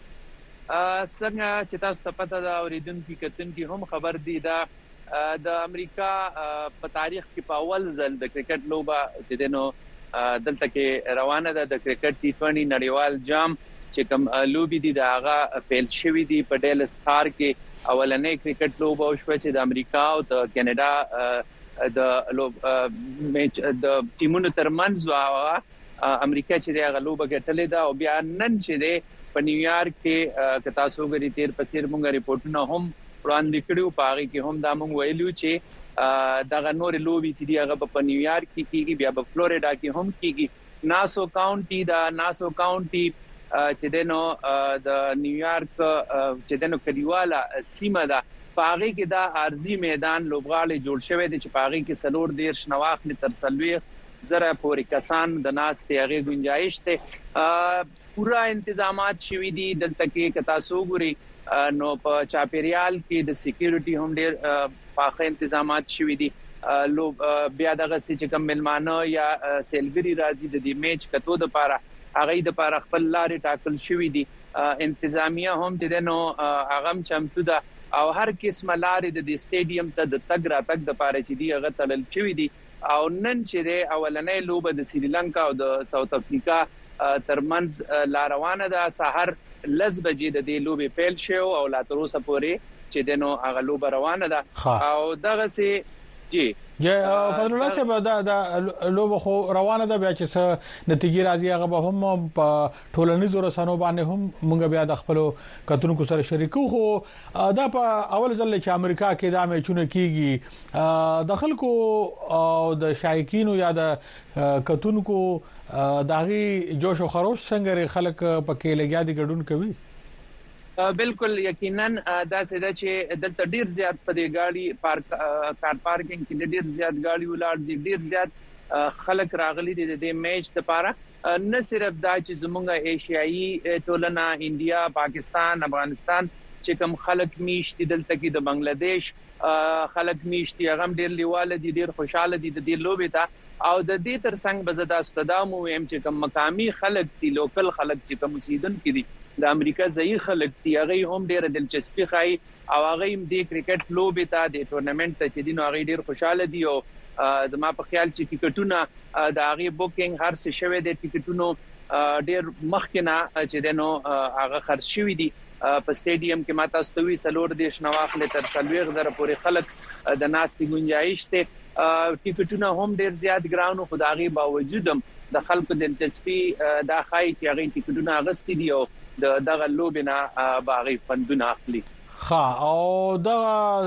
څنګه چې تاسو ته پته ده اوریدونکو کتونکو هم خبر دي دا د امریکا په تاریخ کې په اول ځل د کرکټ لوبه چې دنو دلته کې روانه ده د کرکټ ټي ټوئنټي نړیوال جام چې کوم لوبي دي دا هغه پیل شوې دي په ډیلس ښار کې. اولنې کرکټ لوبه شو چې د امریکا او د کینیډا د لوب میچ د ټیمونو ترمنځ وا امریکا چې هغه لوبه ګټلې ده او بیا نن چې ده په نیویارک کې کتا سو غری تیر پسیر مونږه ریپورتونه هم وړاندې کړو. پاره کې هم دا مونږ ویلو چې دغه نور لوبي چې دی هغه په نیویارک کې کیږي بیا په فلوریډا کې هم کیږي. ناسو کاونټي دا ناسو کاونټي چې دنو د نیویارک چې دنو کډیواله سیمه ده پاغي کې دا ارضي میدان لوبغاړي جوړ شوی دی چې پاغي کې سلور دیر شنواخ نه تر سلوي زره پورې کسان د ناس ته هغه گنجائش ته پورا تنظیمات شوی دي. دلته کې کتا سوګوري نو په چاپیریال کې د سکیورټي هم ډیر پاخه تنظیمات شوی دي. لو بیا دغه چې کوم ملمانه یا سیلګری راځي د دې میچ کتو د پاره هغه د پاره خپل لارې ټاکل شوی دي. انتظامیه هم چې دنو هغه چمتو ده او هر قسمه لارې د سټیډیم ته د تګ را تګ د پاره چې دی هغه تلل شوی دي. او نن چې د اولنې لوبه د سریلانکا او د ساوث افریقا ترمنځ لا روانه ده. سحر لس بجې د دې لوبې پیل شو او لا تر اوسه پورې چې دنو هغه لوبه روانه ده. او دغه سي جی فضل الله صاحب دا د لوب خو روانه ده بیا چې څه نتیجې راځي هغه به هم په ټولنیزو رسنیو باندې هم موږ بیا د خپل کتونکو سره شریکو خو دا په اول ځل چې امریکا کې دا میچونه کیږي د خلکو او د شایقینو یا د کتونکو داغي جوش او خروش څنګه خلک پکې لګیا دي ګډون کوي بالکل یقینا دا سده چې دلته ډیر زیات په دې گاډي پارک کار پارکینګ کې ډیر زیات گاډي ولار دي ډیر زیات خلک راغلي دي د میچ لپاره نه صرف دا چې زمونږه ایشیایي ټولنه انډیا پاکستان افغانستان چې کوم خلک میشتي دلته کې د بنگلاديش خلک میشتي هغه ډیر لیواله دي ډیر خوشاله دي د دې لوبې ته او د دې ترڅنګ بزدا ستدامو هم چې کوم مقامی خلک دي لوکل خلک چې کوم اوسیدونکو دي د امریکا ځای خلک دی هغه هم ډیره دلچسپي خای او هغه هم د کرکټ لوبې ته د ټورنمنت ته چې دین هغه ډیر خوشاله دي او د ما په خیال چې ټیکټونه د هغه بوکینګ هر څه شوه د ټیکټونو ډیر مخکنه چې دنو هغه خرڅ شوی دي په سټیډیم کې ماته استوي سلور د شنواخله تر څلويغ زره پورې خلک د ناستي گنجائش ته ټیکټونه هم ډیر زیات ګراونو خدایي باوجود د خلکو د دلچسپي د خای چې هغه ټیکټونه اغستې دي او د دغه لوبنه باغی فندونه اخلي ها او د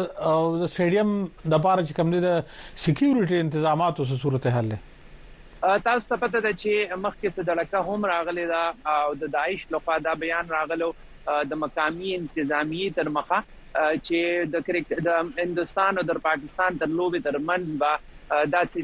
د سټیډیم د بار چې کوم د سکیورټي تنظیماتو سره صورتحال له تاسو ته پته ده چې مخکې څه دلکه هم راغلي دا او د داعش لخوا دا بیان راغلو د مقامی انتظامی تر مخه چې د کرکټ د هندستان او د پاکستان تر لوبې تر منځ با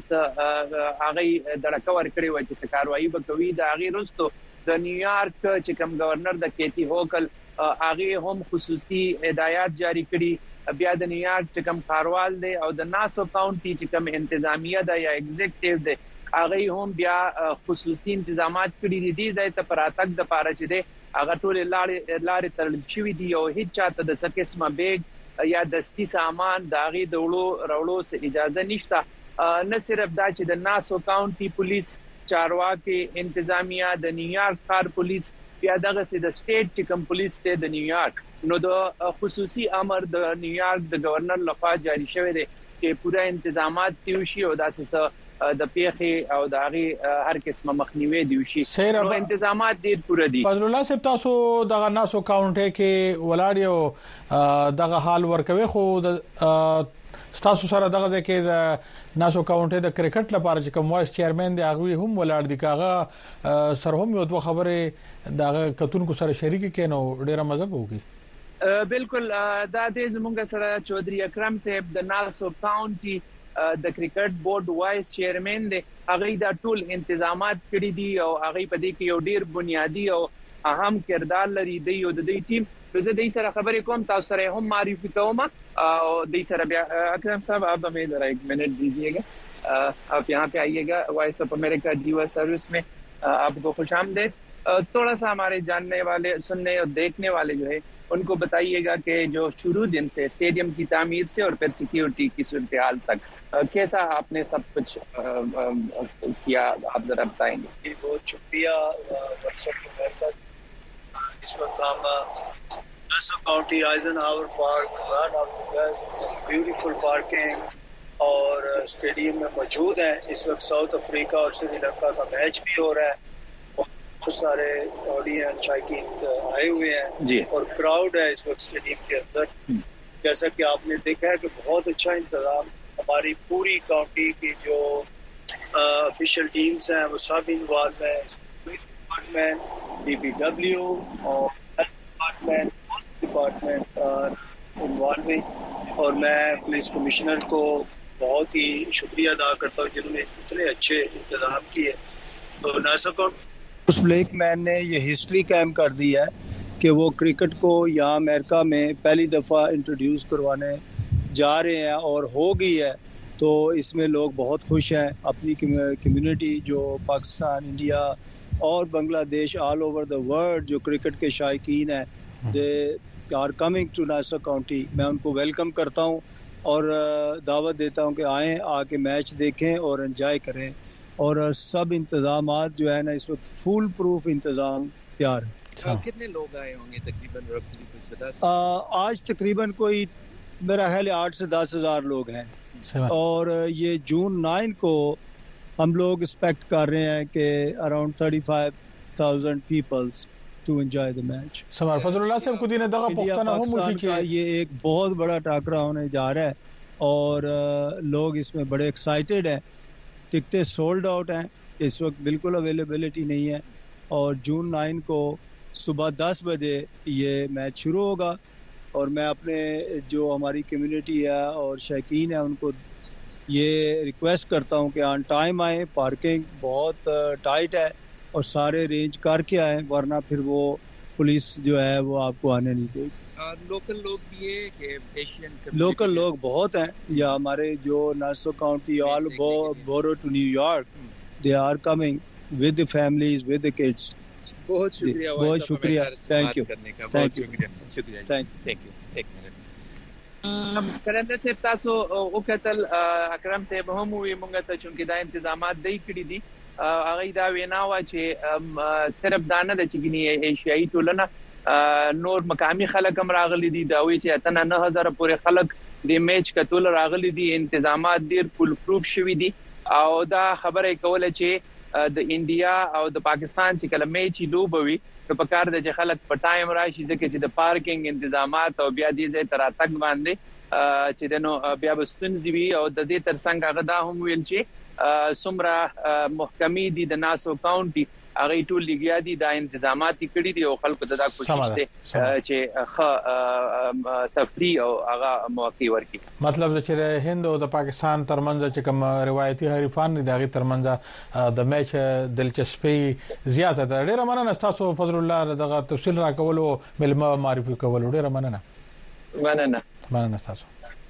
داسې هغه دلکه ور کړی و چې کاروایی وکوي د هغه رستو د نیویارک چې کوم گورنر د کیتی هوکل هغه هم خصوصي هدایات جاری کړي بیا د نیویارک چې کوم کاروال دی او د ناسو کاونټي چې کوم انتظامیه ده یا ایگزیکټیو دی هغه هم بیا خصوصي تنظیمات کړي دي ځای ته پراتک د پاره چې دی هغه ټول لارې لارې ترل شوی دي او هیڅ چاته د سکسمه بیگ یا دستی سامان داغي دولو رولو سه اجازه نشته نه صرف دا چې د ناسو کاونټي پولیس چارواکي انتظامیه د نیویارک ښار پولیس بیا دغه سي د سټیټ چې کوم پولیس ته د نیویارک نو د خصوصي امر د نیویارک د گورنر لخوا جاری شوی دی چې پوره تنظیمات تیوشي او داسې د پیخي او د هغه هر قسمه مخنیوي دیوشي نو تنظیمات ډیر پوره دي فضل الله صاحب تاسو دغه ناسو کاونټ کې ولاړیو دغه حال ورکوي خو د تاسو سره دغه ځکه د ناسو کاونټ د کرکټ لپاره چې کوم وایس چیرمن دی هغه هم ولاړ دي کاغه سره هم یو دوه خبره دغه کتونکو سره شریک کینو ډیره مزه وږي بالکل دا د زمونږ سره چودري اکرم صاحب د ناسو کاونټي د کرکټ بورډ وایس چیرمن دی هغه د ټول تنظیمات کړی دي او هغه په دې کې یو ډیر بنیادی او اهم کردار لري دی او د دې ټیم زه د دې سره خبرې کوم تاسو سره هم معرفي کوم او د دې سره بیا اکرم صاحب آپ ہمیں ذرا ایک منٹ دیجیے گا آپ یہاں پہ آئیے گا وائس آف امریکہ ڈیوا سروس میں آپ کو خوش آمدید تھوڑا سا ہمارے جاننے والے سننے اور دیکھنے والے جو ہے ان کو بتائیے گا کہ جو شروع دن سے اسٹیڈیم کی تعمیر سے اور پھر سیکیورٹی کی صورتحال تک کیسا آپ نے سب کچھ کیا آپ ذرا بتائیں گے بہت شکریہ اس وقت ہم ناسو کاؤنٹی آئزن ہاور پارک ون آف دی بیسٹ بیوٹیفل پارکنگ اور اسٹیڈیم میں موجود ہیں اس وقت ساؤتھ افریقہ اور سری لنکا کا میچ بھی ہو رہا ہے بہت سارے آڈینس شائقین آئے ہوئے ہیں جی اور کراؤڈ ہے اس وقت اسٹیڈیم کے اندر جیسا کہ آپ نے دیکھا ہے کہ بہت اچھا انتظام ہماری پوری کاؤنٹی کی جو آفیشیل ٹیمز ہیں وہ سب انوالو ہیں پولیس ڈپارٹمنٹ ڈی پی ڈبلیو اور ڈپارٹمنٹ ڈپارٹمنٹ انوالومنگ اور میں پولیس کمشنر کو بہت ہی شکریہ ادا کرتا ہوں جنہوں نے اتنے اچھے انتظام کیے. تو ناسو اس بلیک مین نے یہ ہسٹری قائم کر دی ہے کہ وہ کرکٹ کو یہاں امریکہ میں پہلی دفعہ انٹروڈیوس کروانے جا رہے ہیں اور ہو گئی ہے. تو اس میں لوگ بہت خوش ہیں. اپنی کمیونٹی جو پاکستان انڈیا اور بنگلہ دیش آل اوور دا ورلڈ جو کرکٹ کے شائقین ہیں دے آر کمنگ ٹو ناسو کاؤنٹی. میں ان کو ویلکم کرتا ہوں اور دعوت دیتا ہوں کہ آئیں آ کے میچ دیکھیں اور انجوائے کریں. اور سب انتظامات جو ہے نا اس وقت فول پروف انتظام تیار ہے. کتنے لوگ آئے ہوں گے تقریباً؟ آج تقریباً کوئی میرا خیال ہے آٹھ سے دس ہزار لوگ ہیں और ये जून नाइन को हम लोग एक्सपेक्ट कर रहे हैं कि around thirty five thousand peoples to enjoy the match. Samar Fazlullah साहब को दिन दगा पुख्ता हो मुल्क के ये एक बहुत बड़ा टाकरा होने जा रहा है और लोग इसमें बड़े एक्साइटेड हैं। टिकटें सोल्ड आउट हैं, इस वक्त बिल्कुल अवेलेबिलिटी नहीं है और जून नाइन को सुबह दस बजे ये मैच शुरू होगा और मैं अपने जो हमारी कम्युनिटी है और शौकीन है उनको ये रिक्वेस्ट करता हूँ कि ऑन टाइम आए। पार्किंग बहुत टाइट है और सारे अरेंज करके आए, वरना फिर वो पुलिस जो है वो आपको आने नहीं देगी। लोकल लोग भी है कि एशियन लोकल लोग बहुत हैं, या हमारे जो Nassau county all borough to New York, they are coming with the families with the kids. बहुत शुक्रिया, बहुत शुक्रिया, थैंक यू, थैंक यू, शुक्रिया, थैंक यू, थैंक यू। एक मिनट करंदा से तासो ओ कतल अकरम से हम हुई मंगा ता चूंकि दा इंतजामात दई कड़ी दी अगै दा वेनावा چې सिर्फ दाना د چګنی ایشیایي ټولنه نور مقامی خلک هم راغلي دي دا وی چې اتنه نه هزار پورې خلک د میچ کتل راغلي دي، انتظامات ډیر فول پروف شوي دي او دا خبره کوله چې د انډیا او د پاکستان چې کله میچ لوبوي په کار د چې خلک په ټایم راشي ځکه چې د پارکینګ انتظامات او بیا دې ځای تر اتک باندې چې دنو بیا بستونزي وي او د دې ترڅنګ هغه دا هم ویل چې سمرا محکمې دي د ناسو کاونټي هغه ټول لګیا دي د انتظامات کړي دي او خلکو ته دا کوشش دي چې خ تفریح او هغه موقع ورکړي. مطلب چې هند او د پاکستان ترمنځ چې کوم روایتي حریفان دي دغه ترمنځ د میچ دلچسپي زیاته ده. ډیره مننه تاسو فضل الله دغه تفصیل راکولو ملما معرفي کولو ډیره مننه. مننه مننه تاسو.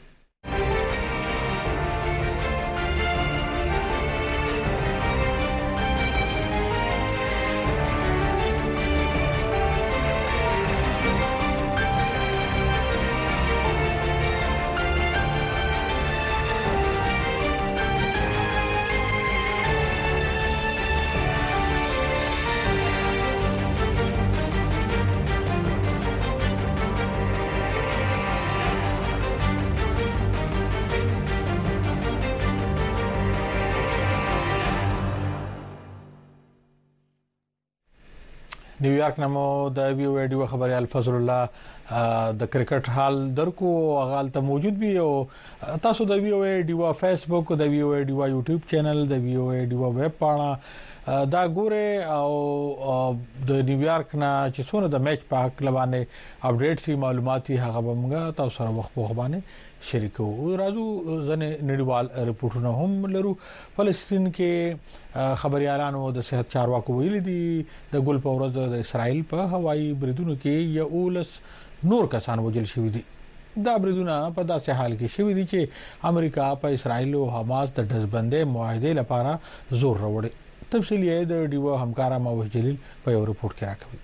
نیویارک نمو د وی او ډیو خبريال فضل الله د کرکټ حال درکو غال ته موجود وي او تاسو د وی او ډیو فیسبوک د وی او ډیو یوټیوب چینل د وی او ډیو ویب پاڼه دا ګوره او د نیویارک نه چې څونه د میچ په حق لبانه اپډیټ سي معلوماتي هغه بمګه تاسو سره وخت په خبرانه شریکو. راځو ځنه نړیوال رپورټونه هم لرو. فلسطین کې خبريالانو د صحت چارواکو ویلي دي د ګل په ورځ د اسرائیل په هوایي بریدونو کې یولس نور کسان وژل شوي دي. دا بریدونه په داسې حال کې شوي دي چې امریکا په اسرائیل او حماس د دزبندۍ معاهده لپاره زور راوړي. تفصیل یې د ډیو همکارا ماوش جلیل په یو رپورت کې راکوي.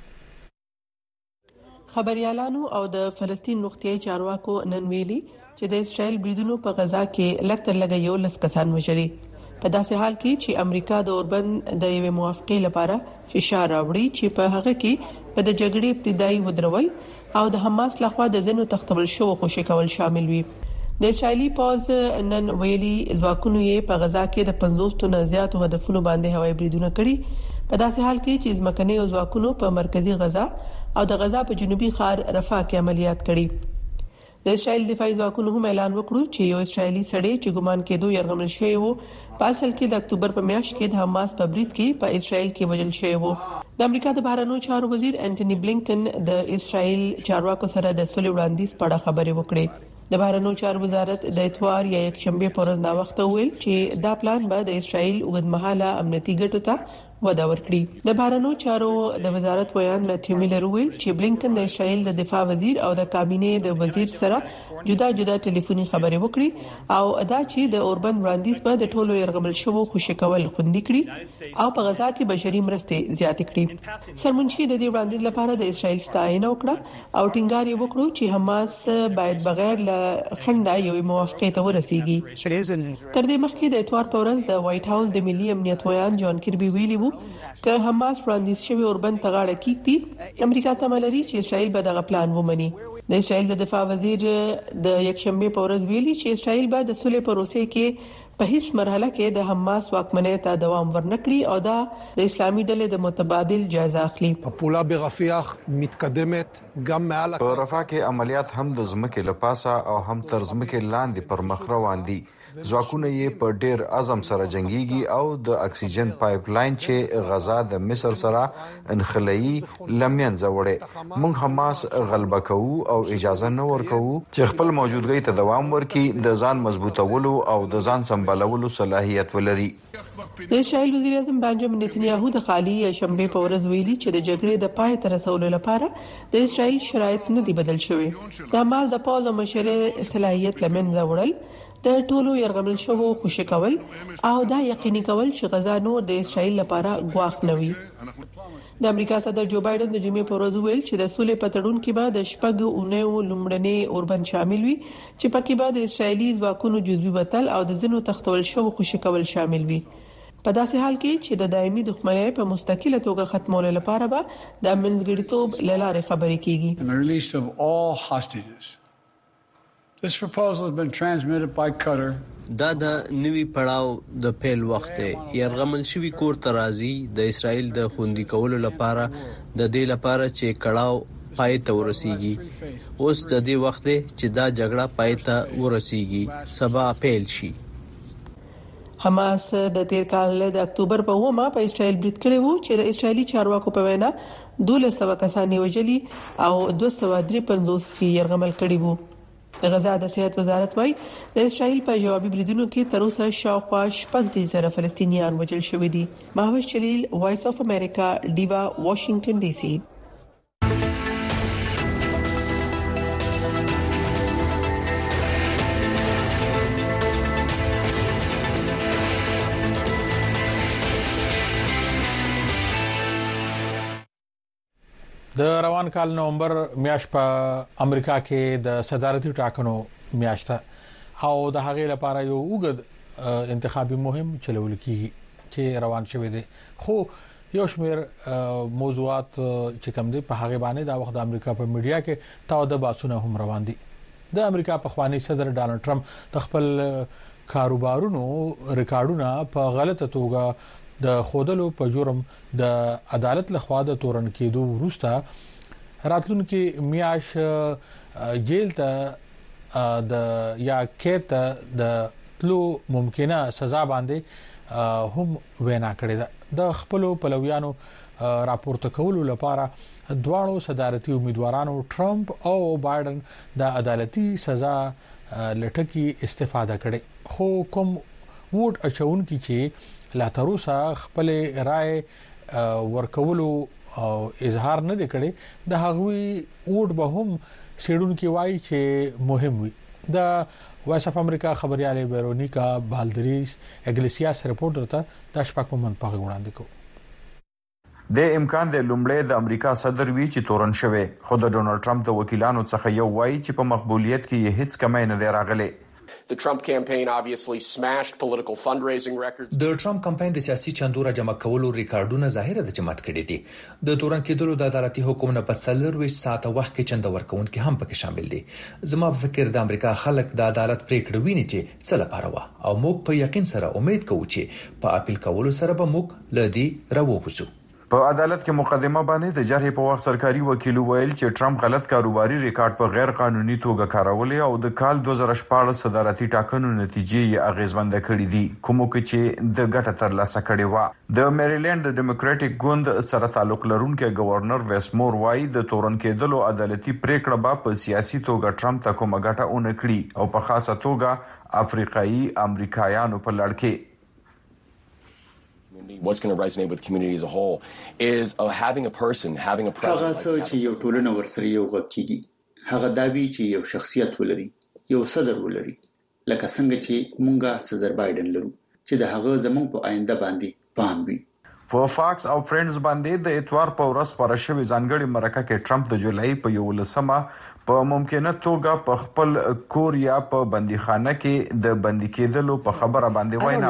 خبريالانو او د فلسطین روغتیايي چارواکو نن ویلي چې د اسرائیل بریدونو په غزا کې لکتر لګي یو لس کسان وژلي. په داسې حال کې چې امریکا د اوربن د یوې موافقې لپاره فشار راوړي چې په هغه کې په د جګړې ابتدایي ودرول او د حماس لخوا د ځینو تختبل شو خوشی کول شامل وي. د اسرائیلي پوز نن ویلي ځواکونو یې په غزا کې د پنځوس تنو زیاتو هدفونو باندې هوایي بریدونه کړي. په داسې حال کې چې ځمکني ځواکونو په مرکزی غزا او د غزا په جنوبي خار رفح کې عملیات کړي. د اسرائیل دفاعي ځواکونو هم اعلان وکړ چې یو اسرائیلي سړی چې ګمان کېدو يرغمل شوی وو په اصل کې د اکتوبر په میاشت کې د حماس په برید کې په اسرائیل کې وژل شوی وو. د امریکا د بهرنیو چارو وزیر انټونی بلینکن د اسرائیل چارواکو سره د سولې وړاندیز په اړه خبرې وکړې. د بهرنیو چارو وزارت د اتوار یا یکشنبه په ورځ دا وخت ویل چې دا پلان به د اسرائیل اوږدمهاله امنیتي ګټو ته وده ورکړي. د بهرنیو چارو د وزارت ویان ماتیو میلر ویل چې بلینکن د اسرائیل د دفاع وزیر او د کابینه د وزیر سره جدا جدا ټلیفوني خبرې وکړي او ادا چې د اوربن وړاندیز په د ټولو يرغمل شوو خوشی کول خوندې کړي او په غزا کې بشري مرستې زیات کړي. سرمنشي د دې وړاندیز لپاره د اسرائیل ستاینه وکړه او ټینګار یې وکړو چې حماس باید بغیر له خنډه یو موافقه ته ورسیږي. تر دې مخکې د اتوار په ورځ د وایټ هاوس د ملي امنیت ویان جان کربي ویلي وو که حماس وړاندیز شوی اوربن ته غاړه کیږي امریکا ته ملري چې اسرائیل به دغه پلان ومني. د اسرائیل د دفاع وزیر د یکشنبه په ورځ ویلي چې اسرائیل به د صلح پروسې کې په هیڅ مرحله کې د حماس واکمنۍ ته دوام ورنکړي او دا د اسلامي ډلې د متبادل جایزه اخلي. הפעולה ברפיח מתקדמת גם מעל په رفح کې عملیات هم د ځمکې له پاسه او هم تر ځمکې لاندې پر مخ روان دي. ځواکونه یې په ډیر عزم سره جنگيږي او د اکسیجن پایپ لاین چې غزا د مصر سره انخلایي لمنځه وړي موږ حماس غلبه کوو او اجازه نه ورکوو چې خپل موجودګۍ ته دوام ورکړي د ځان مضبوطولو او د ځان سمبالولو صلاحیت ولري. د اسرائیل وزیر اعظم بنجامین نتنیاهو د خالي شنبه په ورځ ویلي چې د جګړې د پای ته رسولو لپاره د اسرائیل شرایط نه دي بدل شوي. د حماس د پوځ او مشرۍ صلاحیت لمنځه وړل د ټولو يرغمل شوو خوشی کول او دا یقیني کول چې غزا نور د اسرائیل لپاره غواخ نه وي. د امریکا صدر جو بایدن د جمعې په ورځ ویل چې د صلح په تړون کې به د شپږ اونیو لومړنۍ اوربند شامل وي چې پکې به د اسرائیلي ځواکونو جزوي بتل او د ځینو تختول شوو خوشی کول شامل وي. په داسې حال کې چې د دایمي دښمنۍ په مستقله توګه ختمولو لپاره به د منځګړیتوب لاره خبرې کیږي. This proposal has been transmitted by Qatar. دا د نوي پړاو د پیل وخت دی. يرغمل شوی کور ترازی د اسرائیل د خوندي کولو لپاره د دې لپاره چې کړهو پای ته ورسیږي. اوس د دې وخت دی چې دا جګړه پای ته ورسیږي سبا پیل شي. حماس د تیر کال د اکتوبر په اومه په اسرائیل برید کړی وو چې د اسرائیلي چارواکو په وینا دولس سوه کسان وژلي او دوه سوه درې پنځوس يرغمل کړي وو. د غزا د صحت وزارت وايي د اسرائیل په جوابي بریدونو کې تر اوسه شاوخوا شپږ زره فلسطینیان وژل شوي دي. مهوش چلیل، وایس اف امریکا، ډیوا، واشنگټن ډي سي. د روان کال نومبر میاشت په امریکا کې د صدارتي ټاکنو میاشت او د هغې لپاره یو اوږد انتخابي مهم چلول کیږي چې روان شوی دی. خو یو شمېر موضوعات چې کوم دي په هغه باندې د وخت د امریکا په میډیا کې تاوده باسونه هم روان دي. د امریکا پخوانی صدر ډانلډ ټرمپ د خپل کاروبارونو ریکارډونه په غلطه توګه د خودلو په جرم د عدالت لخوا د تورن کېدو وروسته راتلونکي میاش جیل ته د یا کېت د تلو ممکنه سزا باندې هم وینا کړې ده. د خپل پلویانو راپورته کولو لپاره دواړو صدارتي امیدوارانو ټرمپ او بایدن د عدالتي سزا لټکی استفاده کړې. خو کوم ووټ اچون کی چې لا تر اوسه خپل رائے ورکولو او اظهار نه کړي د هغوی ووټ به هم سیډونکو وایي چې مهم وي. د وایس اف امریکا خبرياله ویرونیکا بالدریس اګلیسیاس رپورټر ته د شپږ په من په وړاندې کو. د امکان د لومړی د امریکا صدر وی چې تورن شوه خو د ډونالد ټرمپ د وکیلانو څخه یو وایي چې په مقبولیت کې هیڅ کمی نه دی راغلی. The Trump campaign obviously smashed political fundraising records. د ټرمپ کمپاین د سیاسي چندو را جمع کولو ریکارډونه ظاهره د جماعت کړي دي. د تورن کېدلو د عدالتي حکم نه په څلور ساعت وخت کې چند ورکون کې هم پکې شامل دي. زما په فکر د امریکا خلک د عدالت پریکړه ویني چې څه لپاره و او موږ په یقین سره امید کوو چې په اپیل کولو سره به موږ لدی راووځو. په عدالت کې مقدمه باندې د جرح په وخت سرکاري وکیل ویل چې ټرمپ غلط کاروباري ریکارډ په غیر قانوني توګه کارولې او د کال دوه زره شپږ صدارتي ټاکنو نتیجې یې اغیزمنده کړې دي کوم چې د ګټه ترلاسه کړې و. د میریلند د ډیموکراټک ګوند سره تعلق لرونکي گورنر ویسمور وايي د تورن کېدلو عدالتي پریکړه به په سیاسي توګه ټرمپ ته کومه ګټه ونه کړي او په خاصه توګه افریقایي امریکایانو په لړ کې what's going to resonate with the community as a whole is uh, having a person having a presence. هغه څه چې یو ټولنه ورسره یو غږ کیږي هغه داوی چې یو شخصیت ولري یو صدر ولري لکه څنګه چې مونږه صدر بایدن لرو چې د هغه زموږ په آینده باندې پام وي. په فاکس او فرندز باندې د اتوار په ورځ پر شوی ځانګړي مرکه کې ټرمپ د جولای په یولسمه په ممکنه توګه په خپل کور یا په بندیخانه کې د بندي کېدلو په خبره باندې وینا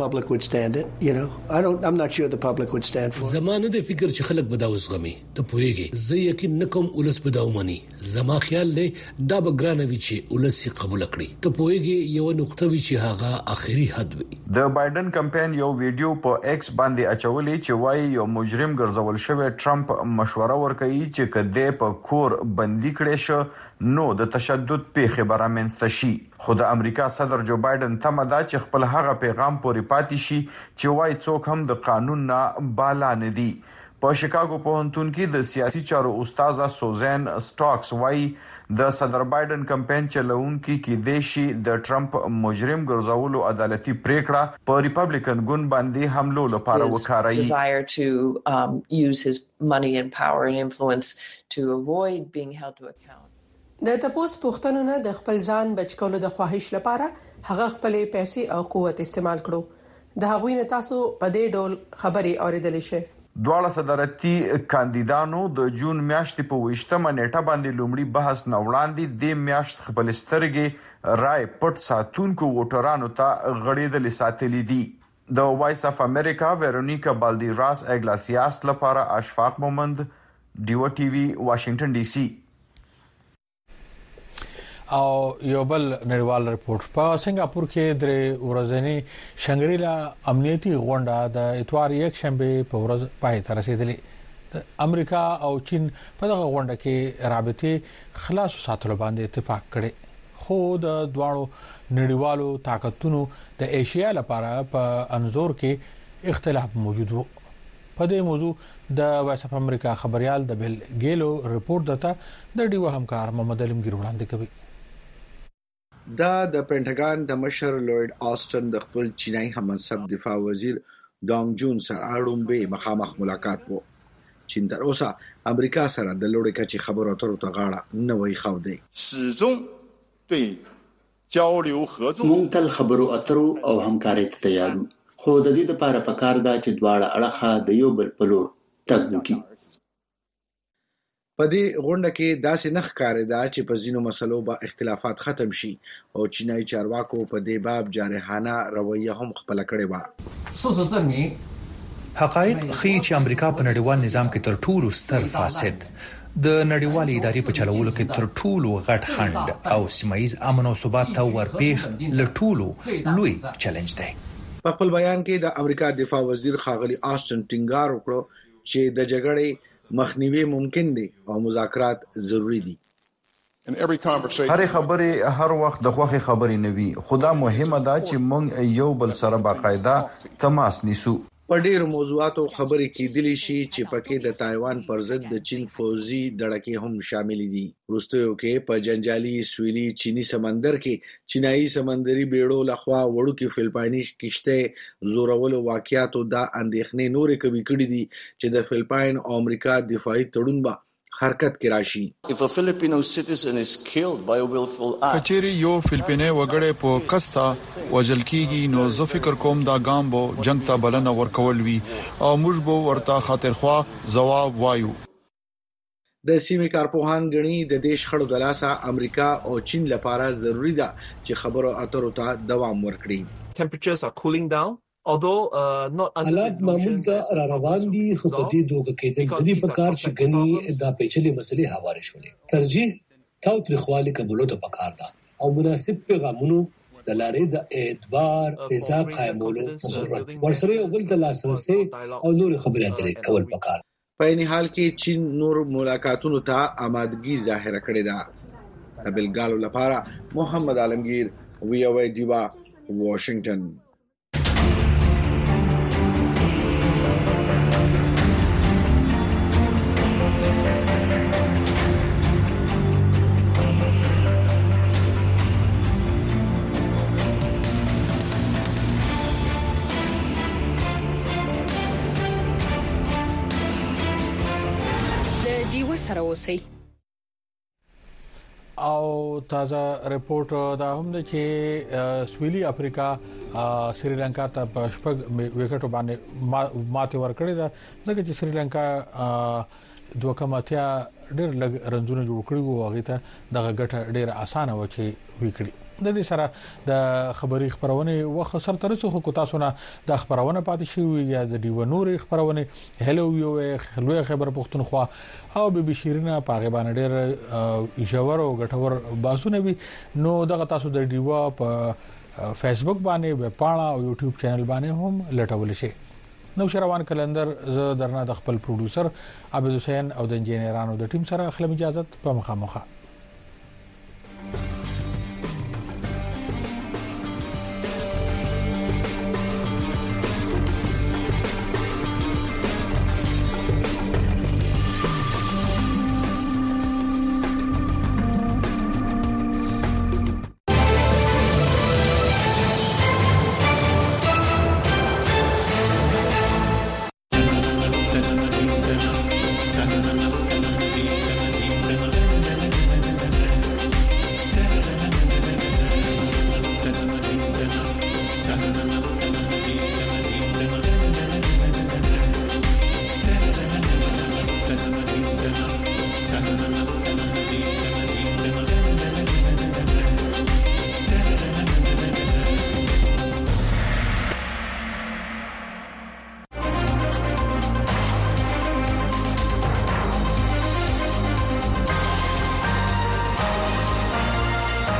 وکړه. زمانه د فکر چې خلک به دا وسغمي ته پوهیږي زه یقین نکوم ولس به دا ومني. زما خیال دی دا به ګرانوي چې ولس یې قبول کړي. ته پوهیږي یو نقطه وی چې هغه اخري حد وي. د بایدن کمپاین یو ویډیو په ایکس باندې اچولې چې وايي یو مجرم ګرځول شوی ټرمپ مشوره ورکوي چې کده په کور بندي کړي شو نو د تشدد پیښې برامنځته شي. خو د امریکا صدر جو بایدن تمه ده چې خپل هغه پیغام پورې پاتې شي چې وايي څوک هم د قانون نه بالا نه دي. په شیکاګو پوهنتون کې د سیاسي چارو استاد سوزان سټاکس وايي د صدر بایدن کمپاین چلوونکي کې دیشي د ټرمپ مجرم ګرځولو عدالتي پریکړه په ریپبلیکن ګوند باندې حملو لپاره وکړای. desire to um, use his money and power and influence to avoid being held to account. د تاسو پوښتنه نه د خپل ځان بچکولو د خواهش لپاره هغه خپل پیسې او قوت استعمال کړو. د هغوی نه تاسو په دې ډول خبري اوریدل شي. دواړه صدارتي کاندیدانو د جون میاشتې په ویشتمه نیټه باندې لومړی بحث نه وړاندې د میاشت خپل سترګې رای پټ ساتونکو ووټرانو ته غړېدل ساتلې دي. د وایس اف امریکا ویرونیکا بالدیراس اګلاسیاس لپاره اشفاق مومند ډیو ټي وي واشنگټن ډي سي. او یو بل نړیوال رپورت په سنگاپور کې درې ورځنی شنګریلا امنیتي غونډه د اتوار یک شنبه په ورځ پای ته رسیدلې. د امریکا او چین په دغه غونډه کې رابطې خلاص ساتلو باندې اتفاق کړي. خو د دواړو نړیوالو طاقتونو د ایشیا لپاره په انزور کې اختلاف موجود وو. په دې موضوع د وایس اف امریکا خبريال د بل ګیلو رپورت دته د ډیو همکار محمد علمگیر وړاندې کوي. دا د پینټاګان د مشر لوید آستن د خپل چینایي همنصب دفاع وزیر دانګ جون سره اړومبه مخامخ ملاقات وو. چین تر اوسه امریکا سره د لوړ کچې خبرو اترو ته غاړه نه وای خو دی. 始终对交流合作 مونږ تل خبرو اترو او همکارۍ ته تیار یو. خو د دې لپاره پکار ده چې دواړه اړخه د یو بل په لور تګ وکړي. په دې غونډه کې داسې نخ کاریدا چې په ځینو مسلو به اختلافات ختم شي او چینایي چارواکو په دې باب جارحانه رویه هم خپل کړې و. څه څه حقایق خي چې امریکا په نړیوال نظام کې تر ټولو ستر فاسد د نړیوال ادارې په چلولو کې تر ټولو غټ خند او سیمایي امن او ثبات ته ورپېخ لټولو لوی چیلنج دی. په خپل بیان کې د امریکا دفاع وزیر خاغلی آستن ټینګار وکړو چې د جګړې مخنیوي ممکن دي او مذاکرات ضروری دي. هر خبره هر وخت د خوخي خبرې نه وي. خدا مهمه ده چې مونږ یو بل سره باقاعده تماس نیسو. په ډېر موضوعاتو خبرې کېدلی شي چې پکې د تایوان پر ضد د چین فوزي دړکې هم شامل دي. وروستیو کې په جنجالي سویلي چینی سمندر کې چینایي سمندري بیړو لخوا وړوکي فلپایني کشته زورولو واقعاتو دا اندېښنې نورې کوي کړې دي چې د فلپاین او امریکا دفاعي تړون به حرکت کې راشي. کچېری یو فلپیني وګړی په کستا وجل کیږي نو زه فکر کوم دا ګام بو جنگ ته بلنه ورکول وی او موږ بو ورته خاطرخوا جواب وایو. د سیمې کارپوهان غني د دیش خړو د لاسه امریکا او چین لپاره ضروری ده چې خبرو اترو ته دوام ورکړي. Temperatures are cooling down. although uh, not حالات معمول ته را روان دي خو په دې دوه کې د دې په کار چې غني دا پیچلې مسلې هواره شولې. ترجیح تاوتریخوالي قبولو ته پکار ده او مناسب پیغامونو د لارې د اعتبار فضا قائمولو ضرورت ورسره یو بل د لاسرسي او نور خبرې اترې کول پکار. په این حال کې چین نور ملاقاتونو ته آمادګي ظاهر کړې ده. د بلګالو لپاره محمد عالمگیر وی او ای دیوا واشنگټن. سره اوسئ. او تازه رپورت دا هم ده چې سویلي افریقا سریلانکا ته په شپږ وکټو باندې ماته ورکړې ده ځکه چې سریلانکا دوه کماتیا ډېر لږ رنځونه جوړ کړي وو هغه ته دغه ګټه ډېر اسانه و چې وکړي د دې سره د خبري خبرونه وخت سره ترڅو خو تاسو نه د خبرونه پاتې شي یا د دیو نور خبرونه هلو یو خلوی خبر پښتونخوا او بي بي شيرینه پاغه باندې ډېر جوړ او ګټور باسونه وي نو دغه تاسو د دیو په فیسبوک باندې وب پاڼه او یوټیوب چینل باندې هم لټول شي نو شروان کلندر زه درنه د خپل پروډوسر عبد الحسین او د انجینرانو د ټیم سره خپل اجازه په مخامخه